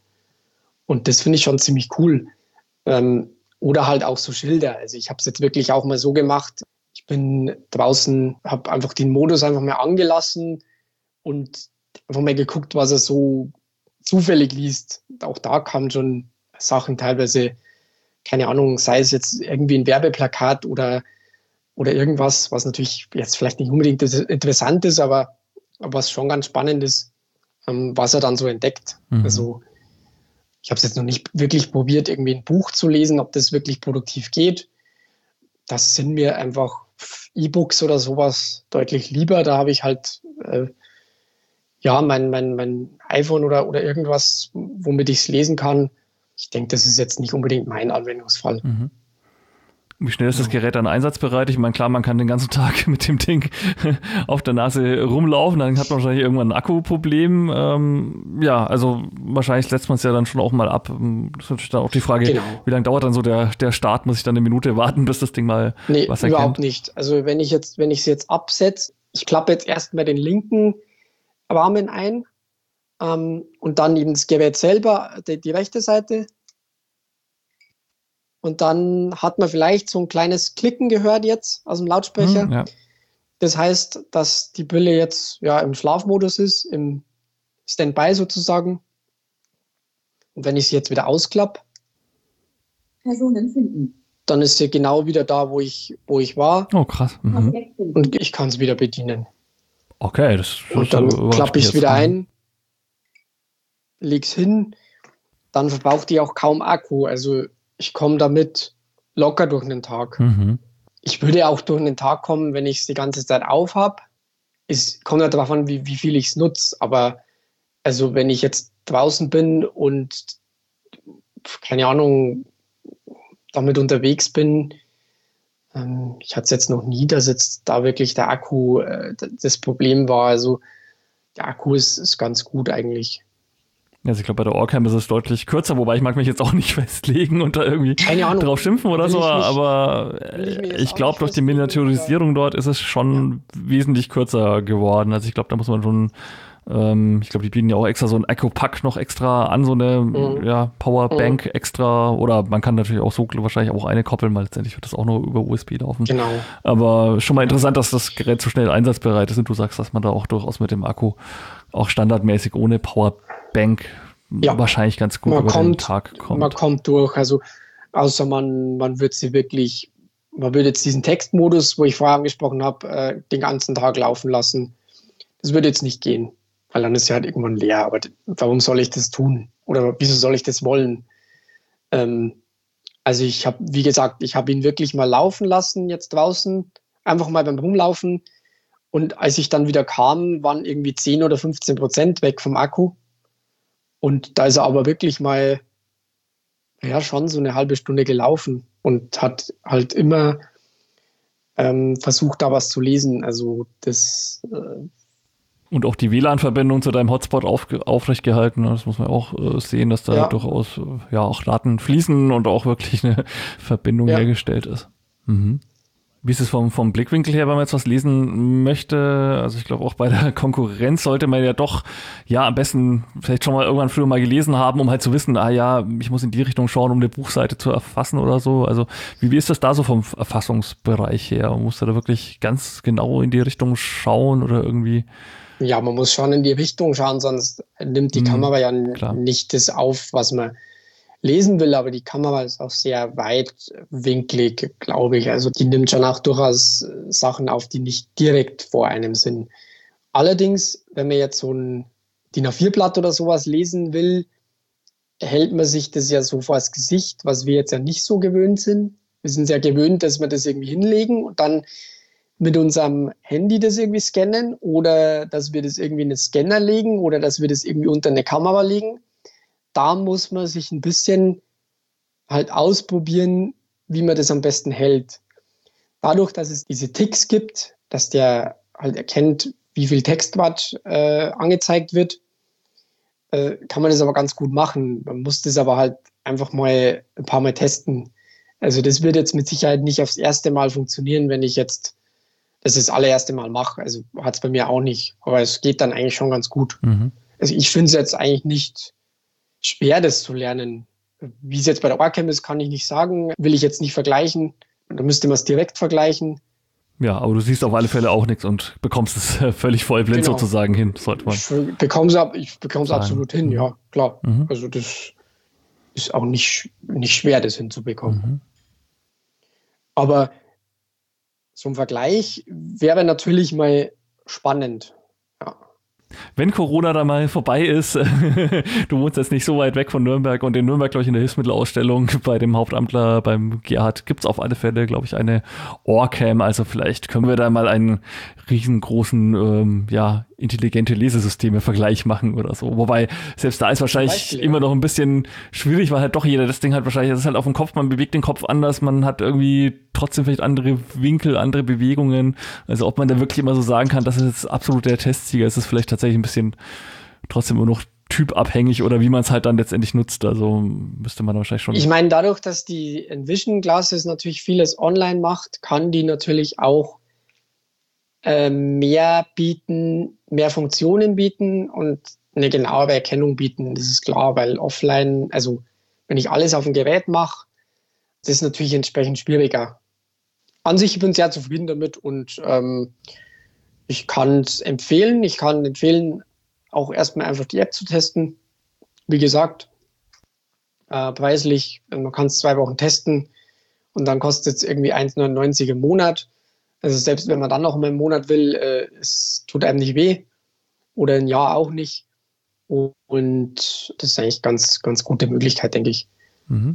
Und das finde ich schon ziemlich cool. Ähm, oder halt auch so Schilder. Also ich habe es jetzt wirklich auch mal so gemacht. Ich bin draußen, habe einfach den Modus einfach mal angelassen und einfach mal geguckt, was er so zufällig liest. Auch da kamen schon Sachen teilweise, keine Ahnung, sei es jetzt irgendwie ein Werbeplakat oder, oder irgendwas, was natürlich jetzt vielleicht nicht unbedingt interessant ist, aber was schon ganz spannend ist. ähm, was er dann so entdeckt. Mhm. Also ich habe es jetzt noch nicht wirklich probiert, irgendwie ein Buch zu lesen, ob das wirklich produktiv geht. Das sind mir einfach E-Books oder sowas deutlich lieber. Da habe ich halt äh, ja mein, mein, mein iPhone oder, oder irgendwas, womit ich es lesen kann. Ich denke, das ist jetzt nicht unbedingt mein Anwendungsfall. Mhm. Wie schnell ist das Gerät dann einsatzbereit? Ich meine, klar, man kann den ganzen Tag mit dem Ding auf der Nase rumlaufen, dann hat man wahrscheinlich irgendwann ein Akkuproblem. Ähm, ja, also wahrscheinlich setzt man es ja dann schon auch mal ab. Das ist natürlich dann auch die Frage, genau. Wie lange dauert dann so der, der Start? Muss ich dann eine Minute warten, bis das Ding mal nee, was erkennt? Überhaupt nicht. Also wenn ich jetzt, wenn ich es jetzt absetze, ich klappe jetzt erstmal den linken Rahmen ein ähm, und dann eben das Gerät selber, die, die rechte Seite. Und dann hat man vielleicht so ein kleines Klicken gehört jetzt aus dem Lautsprecher. Hm, ja. Das heißt, dass die Brille jetzt ja im Schlafmodus ist, im Standby sozusagen. Und wenn ich sie jetzt wieder ausklappe, Personen finden. dann ist sie genau wieder da, wo ich, wo ich war. Oh, krass. Mhm. Und ich kann es wieder bedienen. Okay, das, das Und dann klappe ich es wieder ein, lege es hin. Dann verbraucht die auch kaum Akku. Also ich komme damit locker durch den Tag. Mhm. Ich würde auch durch den Tag kommen, wenn ich es die ganze Zeit auf habe. Es kommt ja darauf an, wie, wie viel ich es nutze. Aber also wenn ich jetzt draußen bin und keine Ahnung, damit unterwegs bin, ähm, ich hatte es jetzt noch nie, dass jetzt da wirklich der Akku äh, das Problem war. Also der Akku ist, ist ganz gut eigentlich. Also ich glaube, bei der Orcam ist es deutlich kürzer, wobei ich mag mich jetzt auch nicht festlegen und da irgendwie drauf schimpfen oder so, mich, aber ich, ich glaube, durch die Miniaturisierung dort ist es schon ja. wesentlich kürzer geworden. Also ich glaube, da muss man schon, ähm, ich glaube, die bieten ja auch extra so ein Akku-Pack noch extra an, so eine mhm. ja, Powerbank mhm. extra, oder man kann natürlich auch so wahrscheinlich auch eine koppeln, weil letztendlich wird das auch nur über U S B laufen. Genau. Aber schon mal interessant, dass das Gerät so schnell einsatzbereit ist und du sagst, dass man da auch durchaus mit dem Akku auch standardmäßig ohne Powerbank Bank ja. wahrscheinlich ganz gut man über kommt, den Tag kommt. Man kommt durch, also außer man, man wird sie wirklich, man würde jetzt diesen Textmodus, wo ich vorher angesprochen habe, äh, den ganzen Tag laufen lassen. Das würde jetzt nicht gehen, weil dann ist sie halt irgendwann leer. Aber warum soll ich das tun? Oder wieso soll ich das wollen? Ähm, also ich habe, wie gesagt, ich habe ihn wirklich mal laufen lassen jetzt draußen, einfach mal beim Rumlaufen. Und als ich dann wieder kam, waren irgendwie zehn oder fünfzehn Prozent weg vom Akku. Und da ist er aber wirklich mal, ja, schon so eine halbe Stunde gelaufen und hat halt immer ähm, versucht, da was zu lesen. Also das. Äh und auch die W L A N-Verbindung zu deinem Hotspot auf, aufrecht gehalten. Das muss man auch äh, sehen, dass da ja. durchaus äh, ja auch Daten fließen und auch wirklich eine Verbindung ja. hergestellt ist. Mhm. Wie ist es vom, vom Blickwinkel her, wenn man jetzt was lesen möchte? Also ich glaube, auch bei der Konkurrenz sollte man ja doch, ja, am besten vielleicht schon mal irgendwann früher mal gelesen haben, um halt zu wissen, ah ja, ich muss in die Richtung schauen, um eine Buchseite zu erfassen oder so. Also wie, wie ist das da so vom Erfassungsbereich her? Muss da wirklich ganz genau in die Richtung schauen oder irgendwie? Ja, man muss schon in die Richtung schauen, sonst nimmt die hm, Kamera ja klar. nicht das auf, was man lesen will, aber die Kamera ist auch sehr weitwinklig, glaube ich. Also die nimmt schon auch durchaus Sachen auf, die nicht direkt vor einem sind. Allerdings, wenn man jetzt so ein D I N A vier Blatt oder sowas lesen will, hält man sich das ja so vor das Gesicht, was wir jetzt ja nicht so gewöhnt sind. Wir sind ja gewöhnt, dass wir das irgendwie hinlegen und dann mit unserem Handy das irgendwie scannen oder dass wir das irgendwie in einen Scanner legen oder dass wir das irgendwie unter eine Kamera legen. Da muss man sich ein bisschen halt ausprobieren, wie man das am besten hält. Dadurch, dass es diese Ticks gibt, dass der halt erkennt, wie viel Textwatt äh, angezeigt wird, äh, kann man das aber ganz gut machen. Man muss das aber halt einfach mal ein paar Mal testen. Also das wird jetzt mit Sicherheit nicht aufs erste Mal funktionieren, wenn ich jetzt das das allererste Mal mache. Also hat es bei mir auch nicht. Aber es geht dann eigentlich schon ganz gut. Mhm. Also ich finde es jetzt eigentlich nicht schwer, das zu lernen. Wie es jetzt bei der Orcam ist, kann ich nicht sagen. Will ich jetzt nicht vergleichen. Da müsste man es direkt vergleichen. Ja, aber du siehst auf alle Fälle auch nichts und bekommst es völlig vollblind genau. sozusagen hin. Sollte man ich bekomme es, ich bekomme es absolut hin, mhm. ja, klar. Mhm. Also das ist auch nicht, nicht schwer, das hinzubekommen. Mhm. Aber so ein Vergleich wäre natürlich mal spannend. Ja. Wenn Corona da mal vorbei ist, du wohnst jetzt nicht so weit weg von Nürnberg und in Nürnberg, glaube ich, in der Hilfsmittelausstellung bei dem Hauptamtler, beim Gerhard, gibt es auf alle Fälle, glaube ich, eine OrCam. Also vielleicht können wir da mal einen riesengroßen, ähm, ja, intelligente Lesesysteme-Vergleich machen oder so. Wobei, selbst da ist wahrscheinlich Beispiel, immer noch ein bisschen schwierig, weil halt doch jeder das Ding hat wahrscheinlich, das ist halt auf dem Kopf, man bewegt den Kopf anders, man hat irgendwie trotzdem vielleicht andere Winkel, andere Bewegungen. Also ob man da wirklich immer so sagen kann, das ist jetzt absolut der Testsieger, ist es vielleicht tatsächlich ein bisschen trotzdem immer noch typabhängig oder wie man es halt dann letztendlich nutzt. Also müsste man wahrscheinlich schon... Ich meine, dadurch, dass die Envision Glasses natürlich vieles online macht, kann die natürlich auch äh, mehr bieten, mehr Funktionen bieten und eine genauere Erkennung bieten. Das ist klar, weil offline, also wenn ich alles auf dem Gerät mache, das ist natürlich entsprechend schwieriger. An sich bin ich sehr zufrieden damit und ähm, ich kann es empfehlen. Ich kann empfehlen, auch erstmal einfach die App zu testen. Wie gesagt, äh, preislich, man kann es zwei Wochen testen und dann kostet es irgendwie eins Komma neunundneunzig im Monat. Also selbst wenn man dann noch mal im Monat will, äh, es tut einem nicht weh oder ein Jahr auch nicht. Und das ist eigentlich ganz, ganz gute Möglichkeit, denke ich. Mhm.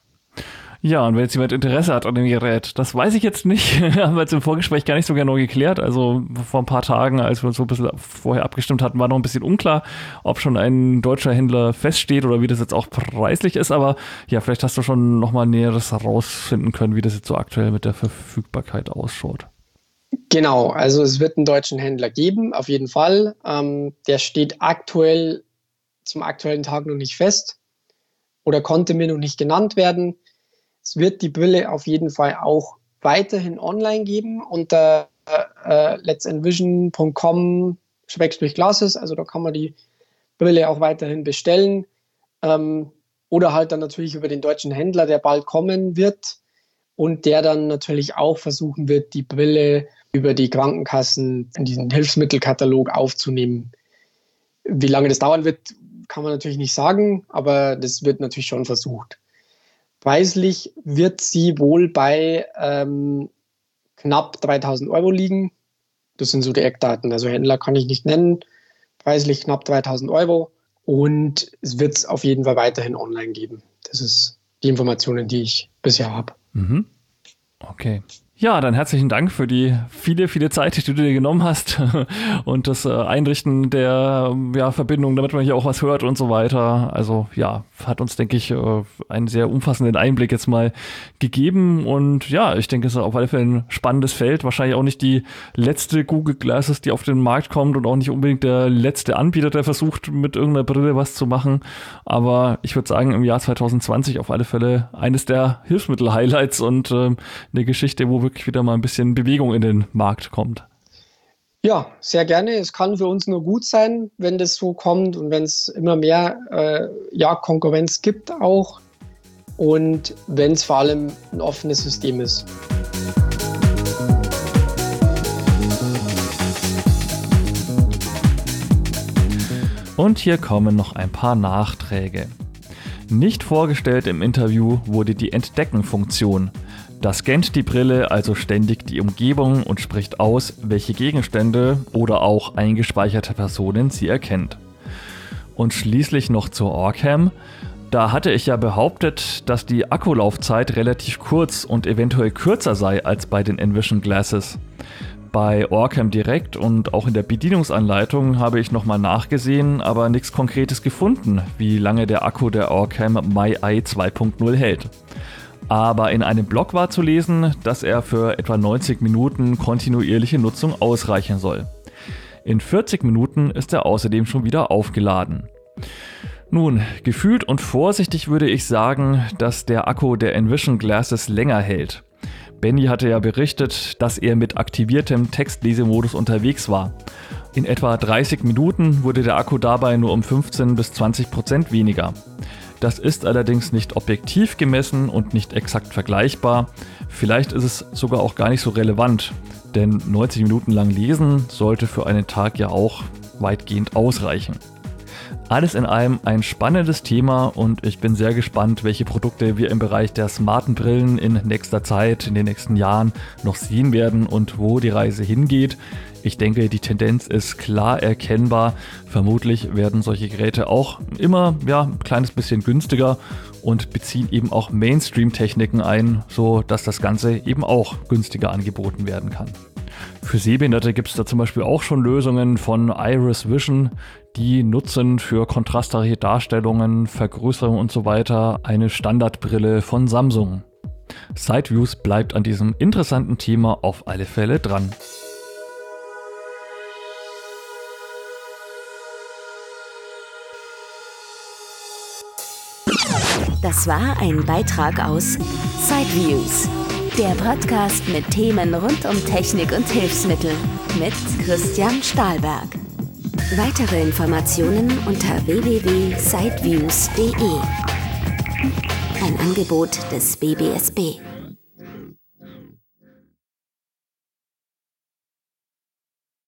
Ja, und wenn jetzt jemand Interesse hat an dem Gerät, das weiß ich jetzt nicht, haben wir jetzt im Vorgespräch gar nicht so genau geklärt. Also vor ein paar Tagen, als wir uns so ein bisschen vorher abgestimmt hatten, war noch ein bisschen unklar, ob schon ein deutscher Händler feststeht oder wie das jetzt auch preislich ist. Aber ja, vielleicht hast du schon nochmal Näheres herausfinden können, wie das jetzt so aktuell mit der Verfügbarkeit ausschaut. Genau, also es wird einen deutschen Händler geben, auf jeden Fall. Ähm, der steht aktuell zum aktuellen Tag noch nicht fest oder konnte mir noch nicht genannt werden. Es wird die Brille auf jeden Fall auch weiterhin online geben unter äh, letsenvision punkt com slash glasses. Also da kann man die Brille auch weiterhin bestellen. Ähm, oder halt dann natürlich über den deutschen Händler, der bald kommen wird und der dann natürlich auch versuchen wird, die Brille über die Krankenkassen in diesen Hilfsmittelkatalog aufzunehmen. Wie lange das dauern wird, kann man natürlich nicht sagen, aber das wird natürlich schon versucht. Preislich wird sie wohl bei ähm, knapp dreitausend Euro liegen. Das sind so die Eckdaten. Also Händler kann ich nicht nennen. Preislich knapp dreitausend Euro. Und es wird es auf jeden Fall weiterhin online geben. Das ist die Informationen, die ich bisher habe. Mhm. Okay. Ja, dann herzlichen Dank für die viele, viele Zeit, die du dir genommen hast und das äh, Einrichten der ja, Verbindung, damit man hier auch was hört und so weiter. Also ja, hat uns, denke ich, äh, einen sehr umfassenden Einblick jetzt mal gegeben und ja, ich denke, es ist auf alle Fälle ein spannendes Feld. Wahrscheinlich auch nicht die letzte Google Glasses, die auf den Markt kommt und auch nicht unbedingt der letzte Anbieter, der versucht, mit irgendeiner Brille was zu machen. Aber ich würde sagen, im Jahr zwanzig zwanzig auf alle Fälle eines der Hilfsmittel-Highlights und äh, eine Geschichte, wo wir wieder mal ein bisschen Bewegung in den Markt kommt. Ja, sehr gerne. Es kann für uns nur gut sein, wenn das so kommt und wenn es immer mehr äh, ja, Konkurrenz gibt auch und wenn es vor allem ein offenes System ist. Und hier kommen noch ein paar Nachträge. Nicht vorgestellt im Interview wurde die Entdecken-Funktion. Da scannt die Brille also ständig die Umgebung und spricht aus, welche Gegenstände oder auch eingespeicherte Personen sie erkennt. Und schließlich noch zur OrCam. Da hatte ich ja behauptet, dass die Akkulaufzeit relativ kurz und eventuell kürzer sei als bei den Envision Glasses. Bei OrCam Direct und auch in der Bedienungsanleitung habe ich nochmal nachgesehen, aber nichts Konkretes gefunden, wie lange der Akku der OrCam MyEye zwei Punkt null hält. Aber in einem Blog war zu lesen, dass er für etwa neunzig Minuten kontinuierliche Nutzung ausreichen soll. In vierzig Minuten ist er außerdem schon wieder aufgeladen. Nun, gefühlt und vorsichtig würde ich sagen, dass der Akku der Envision Glasses länger hält. Benny hatte ja berichtet, dass er mit aktiviertem Textlesemodus unterwegs war. In etwa dreißig Minuten wurde der Akku dabei nur um fünfzehn bis zwanzig Prozent weniger. Das ist allerdings nicht objektiv gemessen und nicht exakt vergleichbar. Vielleicht ist es sogar auch gar nicht so relevant, denn neunzig Minuten lang lesen sollte für einen Tag ja auch weitgehend ausreichen. Alles in allem ein spannendes Thema und ich bin sehr gespannt, welche Produkte wir im Bereich der smarten Brillen in nächster Zeit, in den nächsten Jahren noch sehen werden und wo die Reise hingeht. Ich denke, die Tendenz ist klar erkennbar. Vermutlich werden solche Geräte auch immer ja, ein kleines bisschen günstiger und beziehen eben auch Mainstream-Techniken ein, so dass das Ganze eben auch günstiger angeboten werden kann. Für Sehbehinderte gibt es da zum Beispiel auch schon Lösungen von Iris Vision, die nutzen für kontrastreiche Darstellungen, Vergrößerung und so weiter eine Standardbrille von Samsung. SideViews bleibt an diesem interessanten Thema auf alle Fälle dran. Das war ein Beitrag aus SideViews, der Podcast mit Themen rund um Technik und Hilfsmittel mit Christian Stahlberg. Weitere Informationen unter w w w punkt sideviews punkt d e. Ein Angebot des B B S B.